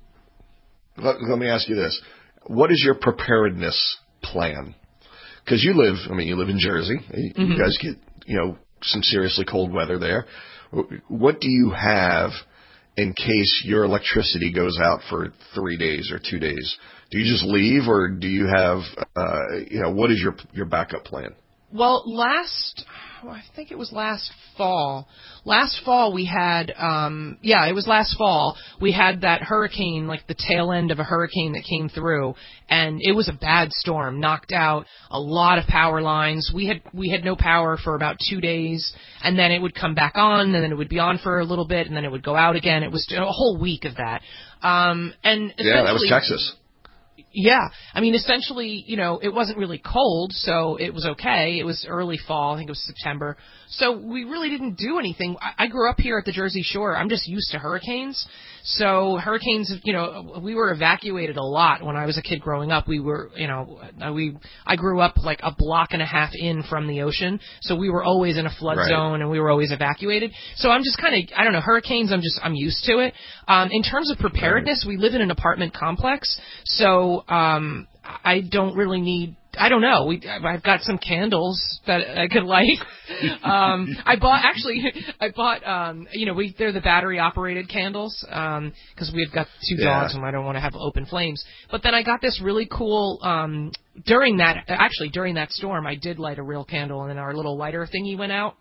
Speaker 3: Let, let me ask you this. What is your preparedness plan? Because you live, I mean, you live in Jersey. You mm-hmm. guys get, you know, some seriously cold weather there. What do you have in case your electricity goes out for three days or two days? Do you just leave, or do you have, uh, you know, what is your your backup plan?
Speaker 2: Well, last, well, I think it was last fall. Last fall we had, um, yeah, it was last fall. We had that hurricane, like the tail end of a hurricane that came through, and it was a bad storm. Knocked out a lot of power lines. We had we had no power for about two days, and then it would come back on, and then it would be on for a little bit, and then it would go out again. It was a whole week of that. Um, and
Speaker 3: yeah, that was Texas.
Speaker 2: Yeah. I mean, essentially, you know, it wasn't really cold, so it was okay. It was early fall. I think it was September. So we really didn't do anything. I, I grew up here at the Jersey Shore. I'm just used to hurricanes. So hurricanes, you know, we were evacuated a lot when I was a kid growing up. We were, you know, we I grew up like a block and a half in from the ocean. So we were always in a flood right. zone, and we were always evacuated. So I'm just kind of, I don't know, hurricanes, I'm just, I'm used to it. Um, in terms of preparedness, we live in an apartment complex. So um, I don't really need, I don't know. We, I've got some candles that I could light. um, I bought, actually, I bought, um, you know, we, they're the battery operated candles, um, cause we've got two
Speaker 3: yeah.
Speaker 2: dogs and I don't want to have open flames. But then I got this really cool, um, during that, actually during that storm, I did light a real candle and then our little lighter thingy went out.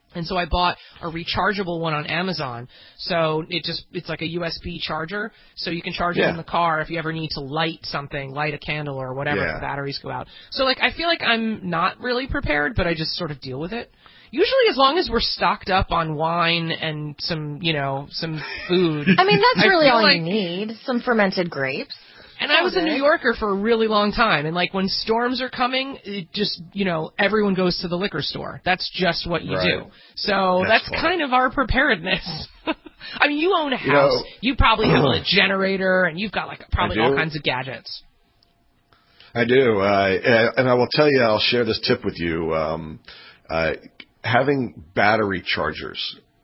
Speaker 2: And so I bought a rechargeable one on Amazon. So it just, it's like a U S B charger. So you can charge
Speaker 3: Yeah.
Speaker 2: it in the car if you ever need to light something, light a candle or whatever,
Speaker 3: Yeah.
Speaker 2: if the batteries go out. So like, I feel like I'm not really prepared, but I just sort of deal with it. Usually as long as we're stocked up on wine and some, you know, some food.
Speaker 4: I mean, that's
Speaker 2: I
Speaker 4: really
Speaker 2: feel
Speaker 4: all
Speaker 2: like,
Speaker 4: you need. Some fermented grapes.
Speaker 2: And I was a New Yorker for a really long time, and like when storms are coming, it just, you know, everyone goes to the liquor store. That's just what you
Speaker 3: Right.
Speaker 2: do. So
Speaker 3: That's
Speaker 2: that's,
Speaker 3: funny.
Speaker 2: kind of our preparedness. I mean, you own a house.
Speaker 3: You know-
Speaker 2: You probably have a generator, and you've got like probably
Speaker 3: I
Speaker 2: all
Speaker 3: do.
Speaker 2: kinds of gadgets.
Speaker 3: I do, uh, and I will tell you, I'll share this tip with you. Um, uh, having battery chargers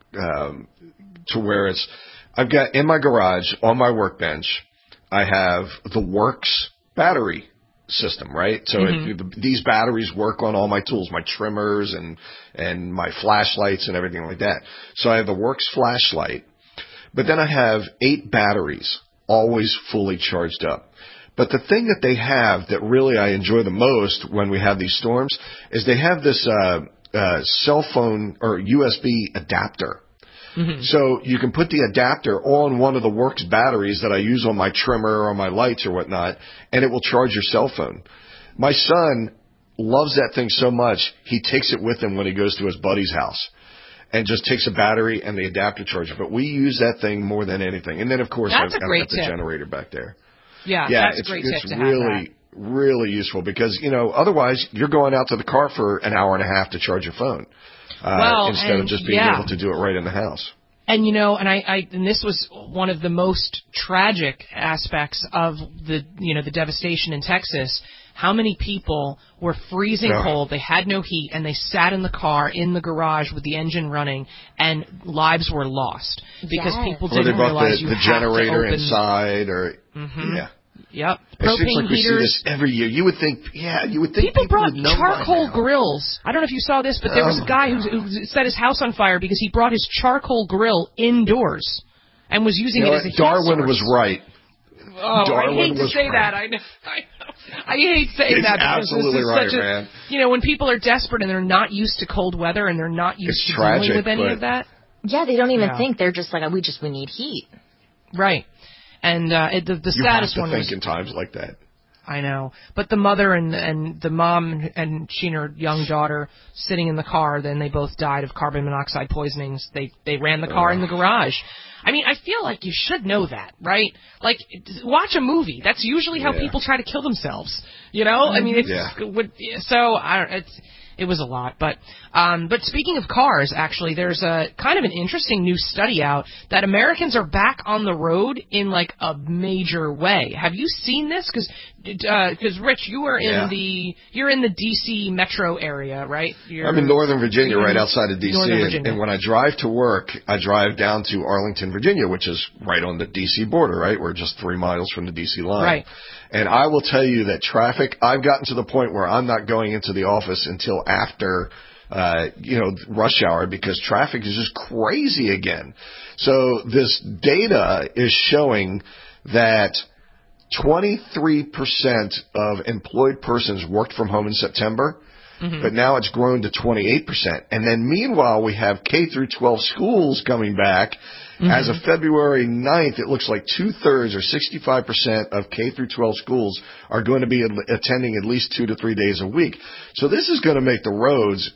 Speaker 3: um, to where it's, I've got in my garage on my workbench, I have the Works battery system, right? So
Speaker 10: Mhm.
Speaker 3: it, the, these batteries work on all my tools, my trimmers and and my flashlights and everything like that. So I have the Works flashlight, but then I have eight batteries always fully charged up. But the thing that they have that really I enjoy the most when we have these storms is they have this uh, uh, cell phone or U S B adapter.
Speaker 2: Mm-hmm.
Speaker 3: So you can put the adapter on one of the Works batteries that I use on my trimmer or my lights or whatnot, and it will charge your cell phone. My son loves that thing so much, he takes it with him when he goes to his buddy's house and just takes a battery and the adapter charger. But we use that thing more than anything. And then, of course,
Speaker 2: That's
Speaker 3: I've,
Speaker 2: a
Speaker 3: I've
Speaker 2: great
Speaker 3: got the
Speaker 2: tip.
Speaker 3: generator back there.
Speaker 2: Yeah,
Speaker 3: Yeah,
Speaker 2: that's
Speaker 3: it's,
Speaker 2: a great
Speaker 3: it's
Speaker 2: tip to have
Speaker 3: really,
Speaker 2: that.
Speaker 3: really useful because, you know, otherwise you're going out to the car for an hour and a half to charge your phone uh,
Speaker 2: Well,
Speaker 3: instead of
Speaker 2: and
Speaker 3: just being
Speaker 2: yeah.
Speaker 3: able to do it right in the house.
Speaker 2: And you know, and I, I, and this was one of the most tragic aspects of the, you know, the devastation in Texas. How many people were freezing
Speaker 3: Yeah.
Speaker 2: cold, they had no heat, and they sat in the car, in the garage with the engine running, and lives were lost. Because
Speaker 4: Yes.
Speaker 2: people
Speaker 3: Or they
Speaker 2: didn't
Speaker 3: brought
Speaker 2: realize
Speaker 3: the,
Speaker 2: you
Speaker 3: the
Speaker 2: have
Speaker 3: generator
Speaker 2: to open...
Speaker 3: inside or,
Speaker 2: Mhm.
Speaker 3: yeah.
Speaker 2: Yep.
Speaker 3: It seems
Speaker 2: Propane
Speaker 3: like we see
Speaker 2: heaters.
Speaker 3: this every year. You would think, yeah, you would think
Speaker 2: People,
Speaker 3: people,
Speaker 2: brought
Speaker 3: would know by
Speaker 2: charcoal
Speaker 3: now.
Speaker 2: grills. I don't know if you saw this, but there was
Speaker 3: Oh,
Speaker 2: a guy
Speaker 3: my
Speaker 2: who, who set his house on fire because he brought his charcoal grill indoors and was using
Speaker 3: You know
Speaker 2: it as a
Speaker 3: what?
Speaker 2: heat
Speaker 3: Darwin
Speaker 2: source.
Speaker 3: was right.
Speaker 2: Oh,
Speaker 3: Darwin
Speaker 2: I hate to
Speaker 3: was
Speaker 2: say
Speaker 3: right.
Speaker 2: that. I know. I, know. I hate saying
Speaker 3: He's
Speaker 2: that because
Speaker 3: absolutely
Speaker 2: this is
Speaker 3: right,
Speaker 2: such a,
Speaker 3: man.
Speaker 2: you know, when people are desperate and they're not used to cold weather and they're not used
Speaker 3: It's
Speaker 2: to
Speaker 3: tragic,
Speaker 2: dealing with any
Speaker 3: but-
Speaker 2: of that.
Speaker 4: Yeah, they don't even
Speaker 2: Yeah.
Speaker 4: think. They're just like, oh, we just, we need heat.
Speaker 2: Right. And uh, it, the, the
Speaker 3: You have
Speaker 2: saddest
Speaker 3: to
Speaker 2: one
Speaker 3: think
Speaker 2: was...
Speaker 3: in times like that.
Speaker 2: I know. But the mother and and the mom and she and her young daughter sitting in the car, then they both died of carbon monoxide poisonings. They they ran the car in the garage. I mean, I feel like you should know that, right? Like, watch a movie. That's usually how
Speaker 3: Yeah.
Speaker 2: people try to kill themselves. You know? I mean, it's
Speaker 3: Yeah.
Speaker 2: would so I don't it's it was a lot, but um, but speaking of cars, actually, there's a kind of an interesting new study out that Americans are back on the road in like a major way. Have you seen this? Because because Rich, you are in
Speaker 3: Yeah.
Speaker 2: the you're in the D C metro area, right? You're,
Speaker 3: I'm in Northern Virginia,
Speaker 2: you're
Speaker 3: right
Speaker 2: in
Speaker 3: outside of D C,
Speaker 2: Northern
Speaker 3: and,
Speaker 2: Virginia.
Speaker 3: and when I drive to work, I drive down to Arlington, Virginia, which is right on the D C border, right? We're just three miles from the D C line.
Speaker 2: Right.
Speaker 3: And I will tell you that traffic, I've gotten to the point where I'm not going into the office until after, uh, you know, rush hour because traffic is just crazy again. So this data is showing that twenty-three percent of employed persons worked from home in September,
Speaker 2: Mhm.
Speaker 3: but now it's grown to twenty-eight percent. And then meanwhile, we have K through twelve schools coming back.
Speaker 2: Mhm.
Speaker 3: As of February ninth, it looks like two-thirds or sixty-five percent of K through twelve schools are going to be at- attending at least two to three days a week. So this is going to make the roads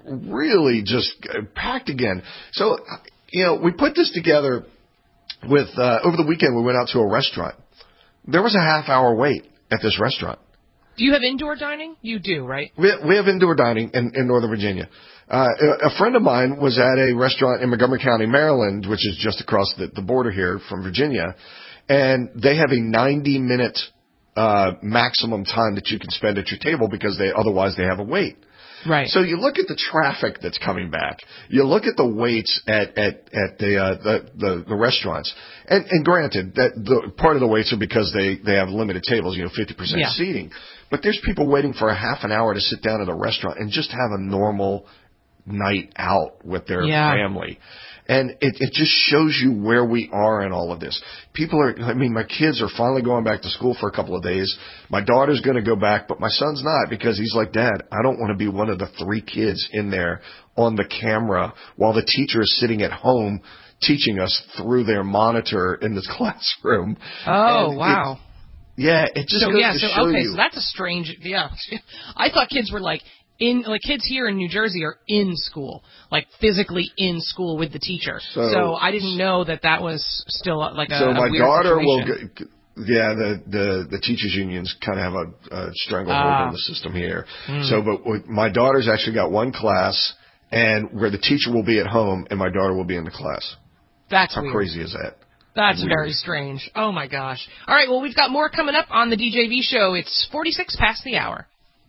Speaker 3: really just packed again. So, you know, we put this together with, uh, over the weekend, we went out to a restaurant. There was a half-hour wait at this restaurant.
Speaker 2: Do you have indoor dining? You do, right?
Speaker 3: We, we have indoor dining in, in Northern Virginia. Uh, a, a friend of mine was at a restaurant in Montgomery County, Maryland, which is just across the, the border here from Virginia, and they have a ninety-minute uh, maximum time that you can spend at your table because they otherwise they have a wait.
Speaker 2: Right.
Speaker 3: So you look at the traffic that's coming back. You look at the waits at at at the uh, the, the the restaurants. And, and granted, that the part of the waits are because they they have limited tables, you know, fifty percent
Speaker 2: Yeah.
Speaker 3: seating. But there's people waiting for a half an hour to sit down at a restaurant and just have a normal night out with their
Speaker 2: Yeah.
Speaker 3: family. And it, it just shows you where we are in all of this. People are, I mean, my kids are finally going back to school for a couple of days. My daughter's going to go back, but my son's not because he's like, Dad, I don't want to be one of the three kids in there on the camera while the teacher is sitting at home teaching us through their monitor in this classroom.
Speaker 2: Oh,
Speaker 3: and
Speaker 2: wow.
Speaker 3: It, yeah, it just
Speaker 2: so,
Speaker 3: goes
Speaker 2: yeah,
Speaker 3: to
Speaker 2: so,
Speaker 3: show
Speaker 2: okay,
Speaker 3: you.
Speaker 2: so that's a strange, yeah. I thought kids were like, in like kids here in New Jersey are in school, like physically in school with the teacher. So, so I didn't know that that was still like a,
Speaker 3: so
Speaker 2: a
Speaker 3: my
Speaker 2: weird
Speaker 3: daughter
Speaker 2: situation.
Speaker 3: will go, yeah, the, the, the teachers unions kind of have a, a stranglehold
Speaker 2: Ah.
Speaker 3: on the system here.
Speaker 2: Mm.
Speaker 3: So, but with, my daughter's actually got one class and where the teacher will be at home and my daughter will be in the class.
Speaker 2: That's
Speaker 3: How
Speaker 2: weird.
Speaker 3: crazy is that?
Speaker 2: That's
Speaker 3: Weird.
Speaker 2: very strange. Oh my gosh. All right, well, we've got more coming up on the D J V show. It's forty-six past the hour.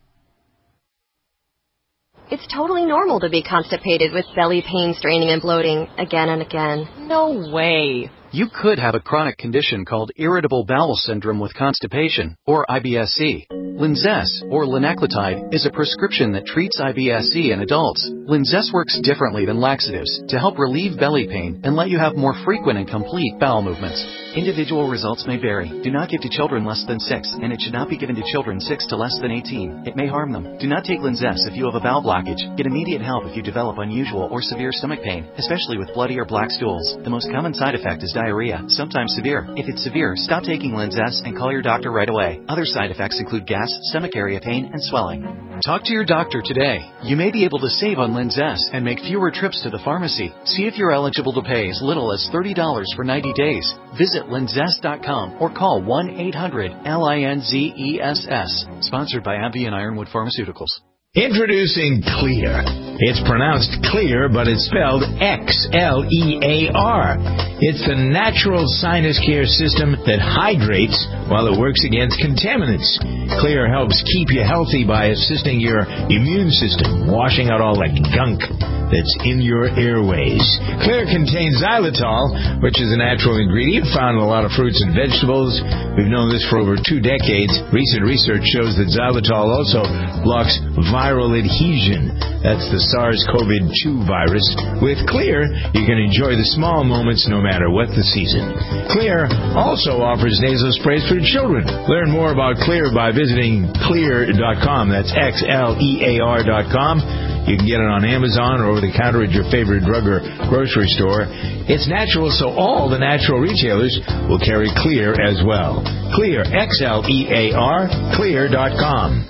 Speaker 21: It's totally normal to be constipated with belly pain, straining, and bloating again and again.
Speaker 10: No way. You could have a chronic condition called irritable bowel syndrome with constipation, or I B S C. Linzess, or linaclotide, is a prescription that treats I B S C in adults. Linzess works differently than laxatives to help relieve belly pain and let you have more frequent and complete bowel movements. Individual results may vary. Do not give to children less than six, and it should not be given to children six to less than eighteen. It may harm them. Do not take Linzess if you have a bowel blockage. Get immediate help if you develop unusual or severe stomach pain, especially with bloody or black stools. The most common side effect is diarrhea, sometimes severe. If it's severe, stop taking Linzess and call your doctor right away. Other side effects include gas, stomach area pain, and swelling. Talk to your doctor today. You may be able to save on Linzess and make fewer trips to the pharmacy. See if you're eligible to pay as little as thirty dollars for ninety days. Visit linzess dot com or call one eight hundred L I N Z E S S. Sponsored by AbbVie and Ironwood Pharmaceuticals.
Speaker 7: Introducing Xlear. It's pronounced clear, but it's spelled X L E A R. It's the natural sinus care system that hydrates while it works against contaminants. Xlear helps keep you healthy by assisting your immune system, washing out all that gunk that's in your airways. Xlear contains xylitol, which is a natural ingredient found in a lot of fruits and vegetables. We've known this for over two decades. Recent research shows that xylitol also blocks viral adhesion. That's the SARS-C o V two virus. With Xlear, you can enjoy the small moments no matter what the season. Xlear also offers nasal sprays for children. Learn more about Xlear by visiting xlear dot com. That's X L E A R dot com. You can get it on Amazon or over the counter at your favorite drug or grocery store. It's natural, so all the natural retailers will carry Xlear as well. Xlear, X L E A R, xlear dot com.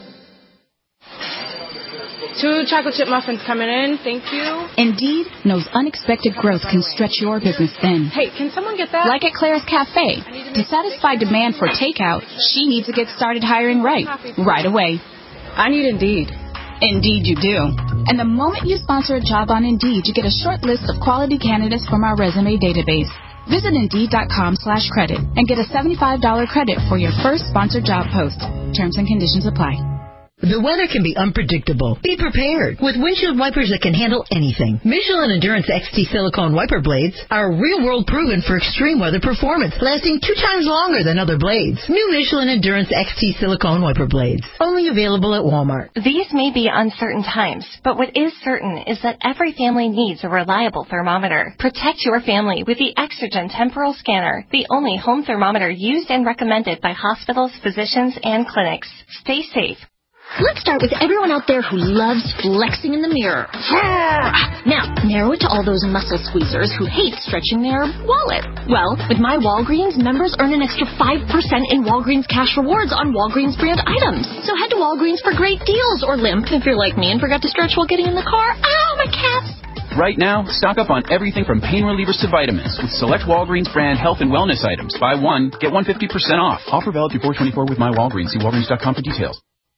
Speaker 12: Two chocolate chip muffins coming in. Thank you.
Speaker 13: Indeed knows unexpected growth can stretch your business thin.
Speaker 12: Hey, can someone get that?
Speaker 13: Like at Claire's Cafe. To satisfy demand for takeout, she needs to get started hiring right, right away.
Speaker 12: I need Indeed.
Speaker 13: Indeed you do. And the moment you sponsor a job on Indeed, you get a short list of quality candidates from our resume database. Visit Indeed.com slash credit and get a seventy-five dollars credit for your first sponsored job post. Terms and conditions apply.
Speaker 14: The weather can be unpredictable. Be prepared with windshield wipers that can handle anything. Michelin Endurance X T silicone wiper blades are real-world proven for extreme weather performance, lasting two times longer than other blades. New Michelin Endurance X T silicone wiper blades, only available at Walmart.
Speaker 25: These may be uncertain times, but what is certain is that every family needs a reliable thermometer. Protect your family with the Exergen Temporal Scanner, the only home thermometer used and recommended by hospitals, physicians, and clinics. Stay safe.
Speaker 21: Let's start with everyone out there who loves flexing in the mirror. Now, narrow it to all those muscle squeezers who hate stretching their wallet. Well, with my Walgreens, members earn an extra five percent in Walgreens cash rewards on Walgreens brand items. So head to Walgreens for great deals, or limp if you're like me and forgot to stretch while getting in the car. Ow, my calves!
Speaker 26: Right now, stock up on everything from pain relievers to vitamins with select Walgreens brand health and wellness items. Buy one, get one fifty percent off. Offer valid through four twenty-four with my Walgreens. See Walgreens dot com for details.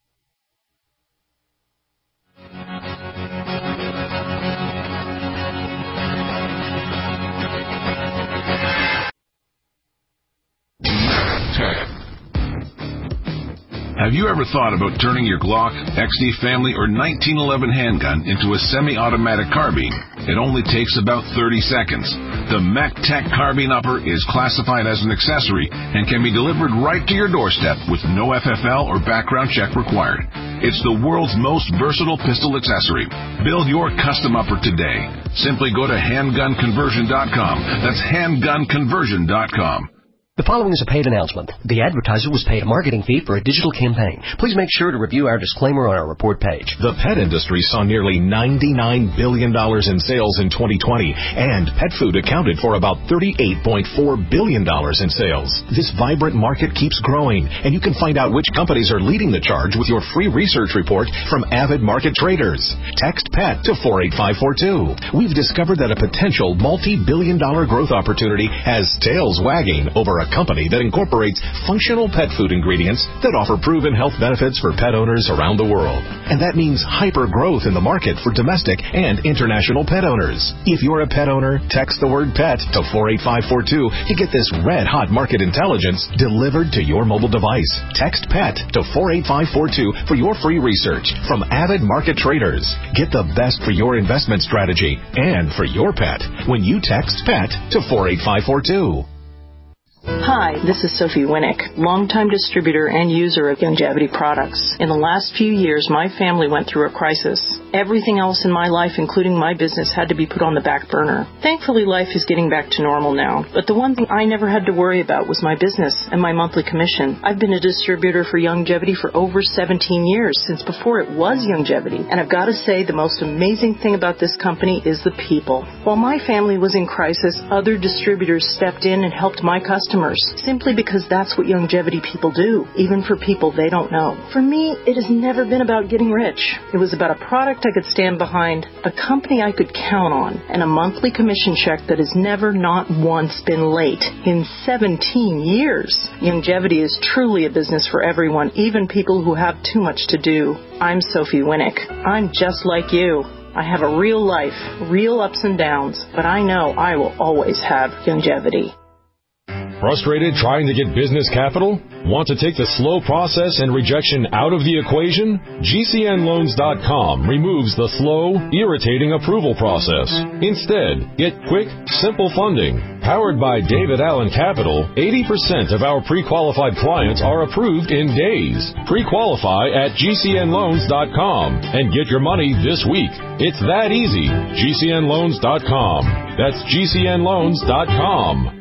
Speaker 27: Have you ever thought about turning your Glock, X D Family, or nineteen eleven handgun into a semi-automatic carbine? It only takes about thirty seconds. The MechTech Carbine Upper is classified as an accessory and can be delivered right to your doorstep with no F F L or background check required. It's the world's most versatile pistol accessory. Build your custom upper today. Simply go to handgun conversion dot com. That's handgun conversion dot com.
Speaker 8: The following is a paid announcement. The advertiser was paid a marketing fee for a digital campaign. Please make sure to review our disclaimer on our report page.
Speaker 1: The pet industry saw nearly ninety-nine billion dollars in sales in twenty twenty, and pet food accounted for about thirty-eight point four billion dollars in sales. This vibrant market keeps growing, and you can find out which companies are leading the charge with your free research report from Avid Market Traders. Text PET to four eight five four two. We've discovered that a potential multi-billion dollar growth opportunity has tails wagging over a A company that incorporates functional pet food ingredients that offer proven health benefits for pet owners around the world. And that means hyper growth in the market for domestic and international pet owners. If you're a pet owner, text the word PET to four eight five four two to get this red-hot market intelligence delivered to your mobile device. Text PET to four eight five four two for your free research from Avid Market Traders. Get the best for your investment strategy and for your pet when you text PET to four eight five four two.
Speaker 9: Hi, this is Sophie Winnick, longtime distributor and user of Youngevity products. In the last few years, my family went through a crisis. Everything else in my life, including my business, had to be put on the back burner. Thankfully, life is getting back to normal now. But the one thing I never had to worry about was my business and my monthly commission. I've been a distributor for Youngevity for over seventeen years, since before it was Youngevity. And I've got to say, the most amazing thing about this company is the people. While my family was in crisis, other distributors stepped in and helped my customers. Simply because that's what Youngevity people do, even for people they don't know. For me, it has never been about getting rich. It was about a product I could stand behind, a company I could count on, and a monthly commission check that has never, not once, been late in seventeen years. Youngevity is truly a business for everyone, even people who have too much to do. I'm Sophie Winnick. I'm just like you. I have a real life, real ups and downs, but I know I will always have Youngevity.
Speaker 15: Frustrated trying to get business capital? Want to take the slow process and rejection out of the equation? G C N loans dot com removes the slow, irritating approval process. Instead, get quick, simple funding. Powered by David Allen Capital, eighty percent of our pre-qualified clients are approved in days. Pre-qualify at G C N loans dot com and get your money this week. It's that easy. G C N loans dot com. That's G C N loans dot com.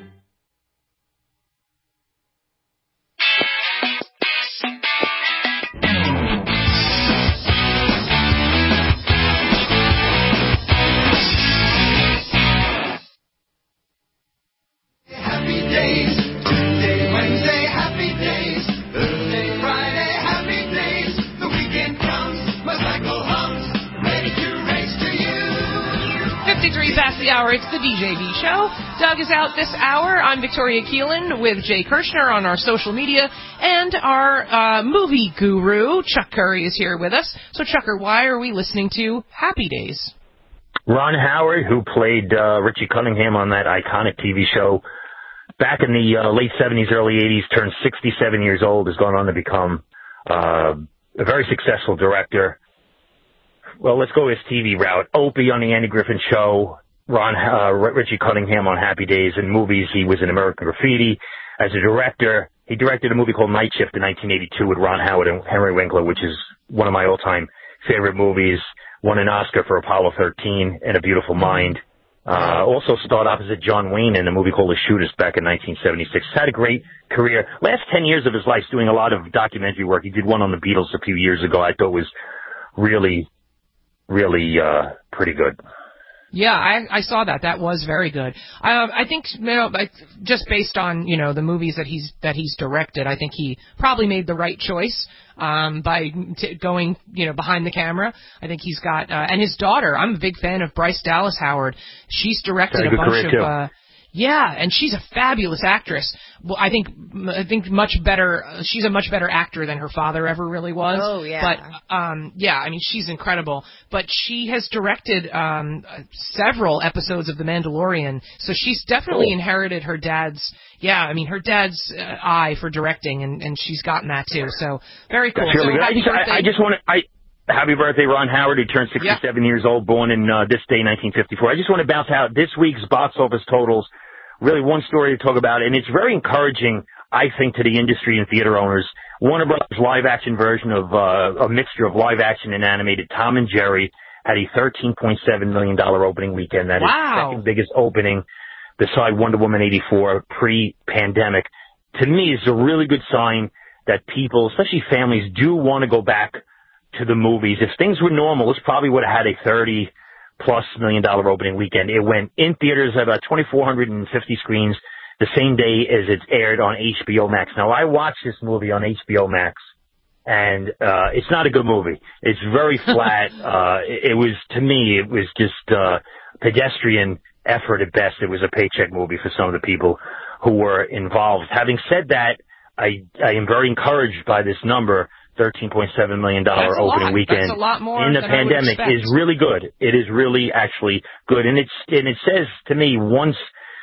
Speaker 2: Past the hour, it's the D J V Show. Doug is out this hour. I'm Victoria Keelan with Jay Kirshner on our social media, and our uh, movie guru, Chuck Curry, is here with us. So, Chucker, why are we listening to Happy Days?
Speaker 16: Ron Howard, who played uh, Richie Cunningham on that iconic T V show back in the uh, late seventies, early eighties, turned sixty-seven years old, has gone on to become uh, a very successful director. Well, let's go his T V route. Opie on the Andy Griffin Show, Ron uh, Richie Cunningham on Happy Days. In movies, he was in American Graffiti. As a director, he directed a movie called Night Shift in nineteen eighty-two with Ron Howard and Henry Winkler, which is one of my all-time favorite movies. Won an Oscar for Apollo thirteen and A Beautiful Mind. Uh, also starred opposite John Wayne in a movie called The Shooters back in nineteen seventy-six. Had a great career. Last ten years of his life doing a lot of documentary work. He did one on the Beatles a few years ago. I thought was really, really uh, pretty good.
Speaker 2: Yeah, I, I saw that. That was very good. Uh, I think, you know, just based on, you know, the movies that he's that he's directed, I think he probably made the right choice um, by t- going, you know, behind the camera. I think he's got, uh, and his daughter. I'm a big fan of Bryce Dallas Howard. She's directed a bunch of. Uh, Yeah, and she's a fabulous actress. Well, I think I think much better. Uh, she's a much better actor than her father ever really was.
Speaker 4: Oh yeah.
Speaker 2: But um, yeah, I mean she's incredible. But she has directed um, several episodes of The Mandalorian, so she's definitely oh. inherited her dad's. Yeah, I mean her dad's uh, eye for directing, and, and she's gotten that too. So very cool.
Speaker 16: That's really
Speaker 2: so
Speaker 16: good. I just, I, I just want to. I, Happy birthday, Ron Howard. He turned sixty-seven yeah. years old, born in uh, this day, nineteen fifty-four. I just want to bounce out this week's box office totals. Really one story to talk about, and it's very encouraging, I think, to the industry and theater owners. Warner Brothers live action version of uh, a mixture of live action and animated Tom and Jerry had a thirteen point seven million dollars opening weekend. That
Speaker 2: wow.
Speaker 16: is second biggest opening beside Wonder Woman eighty-four pre-pandemic. To me, it's a really good sign that people, especially families, do want to go back to the movies. If things were normal, this probably would have had a thirty plus million dollar opening weekend. It went in theaters at about two thousand four hundred fifty screens the same day as it's aired on H B O Max. Now, I watched this movie on H B O Max, and uh it's not a good movie. It's very flat. uh it, it was, to me, it was just uh pedestrian effort at best. It was a paycheck movie for some of the people who were involved. Having said that, I I am very encouraged by this number. thirteen point seven million dollars opening
Speaker 2: lot.
Speaker 16: weekend
Speaker 2: That's a lot more
Speaker 16: in the
Speaker 2: than
Speaker 16: pandemic
Speaker 2: I would
Speaker 16: is really good. It is really actually good. And it's, and it says to me, once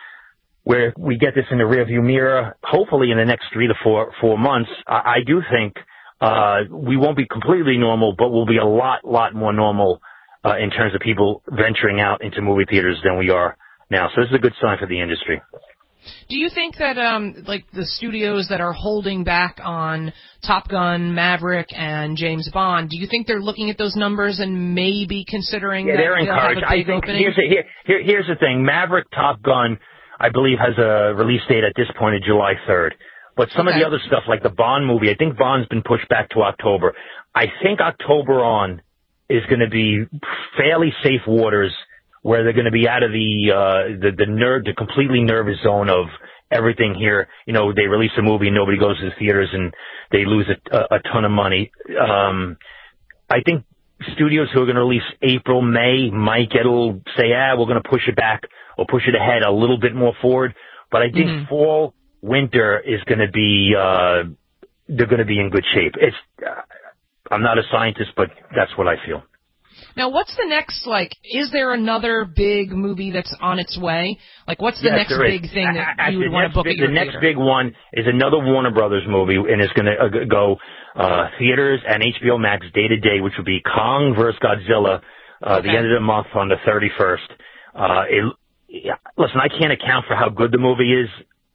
Speaker 16: where we get this in the rearview mirror, hopefully in the next three to four, four months, I, I do think, uh, we won't be completely normal, but we'll be a lot, lot more normal, uh, in terms of people venturing out into movie theaters than we are now. So this is a good sign for the industry.
Speaker 2: Do you think that, um, like, the studios that are holding back on Top Gun, Maverick, and James Bond, do you think they're looking at those numbers and maybe considering
Speaker 16: yeah,
Speaker 2: that
Speaker 16: they're
Speaker 2: they'll have
Speaker 16: encouraged.
Speaker 2: a big
Speaker 16: I think
Speaker 2: opening?
Speaker 16: here's, a, here, here, here's the thing. Maverick, Top Gun, I believe, has a release date at this point of July third. But some
Speaker 2: okay.
Speaker 16: of the other stuff, like the Bond movie, I think Bond's been pushed back to October. I think October on is going to be fairly safe waters, where they're going to be out of the, uh, the, the nerve, the completely nervous zone of everything here. You know, they release a movie and nobody goes to the theaters and they lose a, a, a ton of money. Um, I think studios who are going to release April, May might get a little, say, ah, we're going to push it back or push it ahead a little bit more forward. But I think mm-hmm. fall, winter is going to be, uh, they're going to be in good shape. It's, uh, I'm not a scientist, but that's what I feel.
Speaker 2: Now, what's the next, like, is there another big movie that's on its way? Like, what's the
Speaker 16: yes,
Speaker 2: next big is. thing that
Speaker 16: Actually,
Speaker 2: you would want to book
Speaker 16: big,
Speaker 2: at your
Speaker 16: The
Speaker 2: theater?
Speaker 16: next big one is another Warner Brothers movie, and it's going to uh, go uh, theaters and H B O Max day to day, which will be Kong versus Godzilla, uh, okay. the end of the month on the thirty-first. Uh, it, yeah, listen, I can't account for how good the movie is,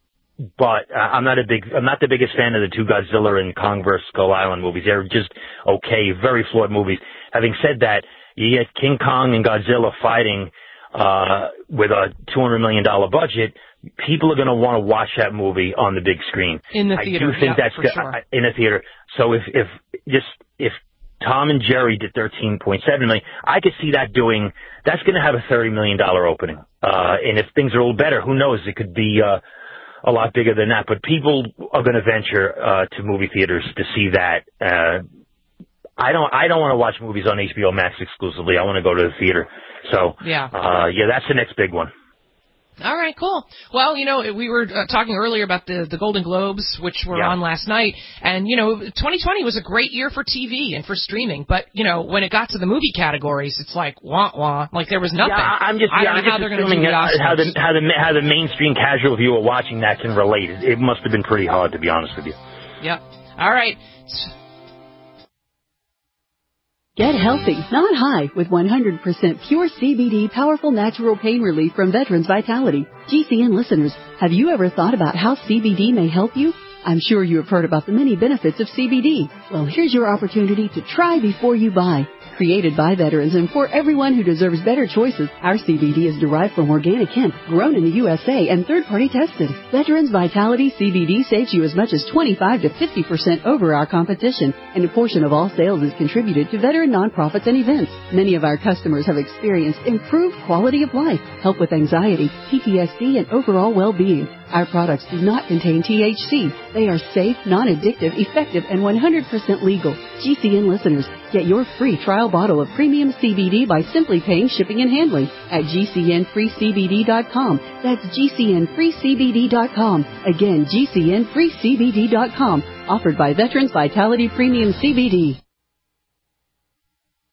Speaker 16: but uh, I'm not a big, I'm not the biggest fan of the two Godzilla and Kong versus Skull Island movies. They're just okay, very flawed movies. Having said that, you get King Kong and Godzilla fighting uh with a two hundred million dollars budget. People are going to want to watch that movie on the big screen.
Speaker 2: In the theater,
Speaker 16: I do think
Speaker 2: yeah,
Speaker 16: that's
Speaker 2: for
Speaker 16: good,
Speaker 2: sure.
Speaker 16: in a theater. So if if just if Tom and Jerry did thirteen point seven million dollars, I could see that doing. That's going to have a thirty million dollars opening. Uh, and if things are a little better, who knows? It could be uh, a lot bigger than that. But people are going to venture uh, to movie theaters to see that. Uh, I don't. I don't want to watch movies on H B O Max exclusively. I want to go to the theater. So,
Speaker 2: yeah,
Speaker 16: uh, yeah, that's the next big one.
Speaker 2: All right, cool. Well, you know, we were uh, talking earlier about the the Golden Globes, which were
Speaker 16: yeah.
Speaker 2: on last night, and you know, twenty twenty was a great year for T V and for streaming. But you know, when it got to the movie categories, it's like wah wah, like there was nothing.
Speaker 16: Yeah, I'm just.
Speaker 2: I
Speaker 16: Yeah,
Speaker 2: don't
Speaker 16: I'm
Speaker 2: know how
Speaker 16: just
Speaker 2: they're going to do the
Speaker 16: Oscars. How the how the how the mainstream casual viewer watching that can relate. It, it must have been pretty hard, to be honest with you.
Speaker 2: Yep. All right.
Speaker 5: Get healthy, not high, with one hundred percent pure C B D powerful natural pain relief from Veterans Vitality. G C N listeners, have you ever thought about how C B D may help you? I'm sure you have heard about the many benefits of C B D. Well, here's your opportunity to try before you buy. Created by veterans and for everyone who deserves better choices, our C B D is derived from organic hemp, grown in the U S A and third-party tested. Veterans Vitality C B D saves you as much as twenty-five to fifty percent over our competition, and a portion of all sales is contributed to veteran nonprofits and events. Many of our customers have experienced improved quality of life, help with anxiety, P T S D, and overall well-being. Our products do not contain T H C. They are safe, non-addictive, effective, and one hundred percent legal. G C N listeners, get your free trial bottle of premium C B D by simply paying shipping and handling at G C N free C B D dot com. That's G C N free C B D dot com. Again, G C N free C B D dot com. Offered by Veterans Vitality Premium C B D.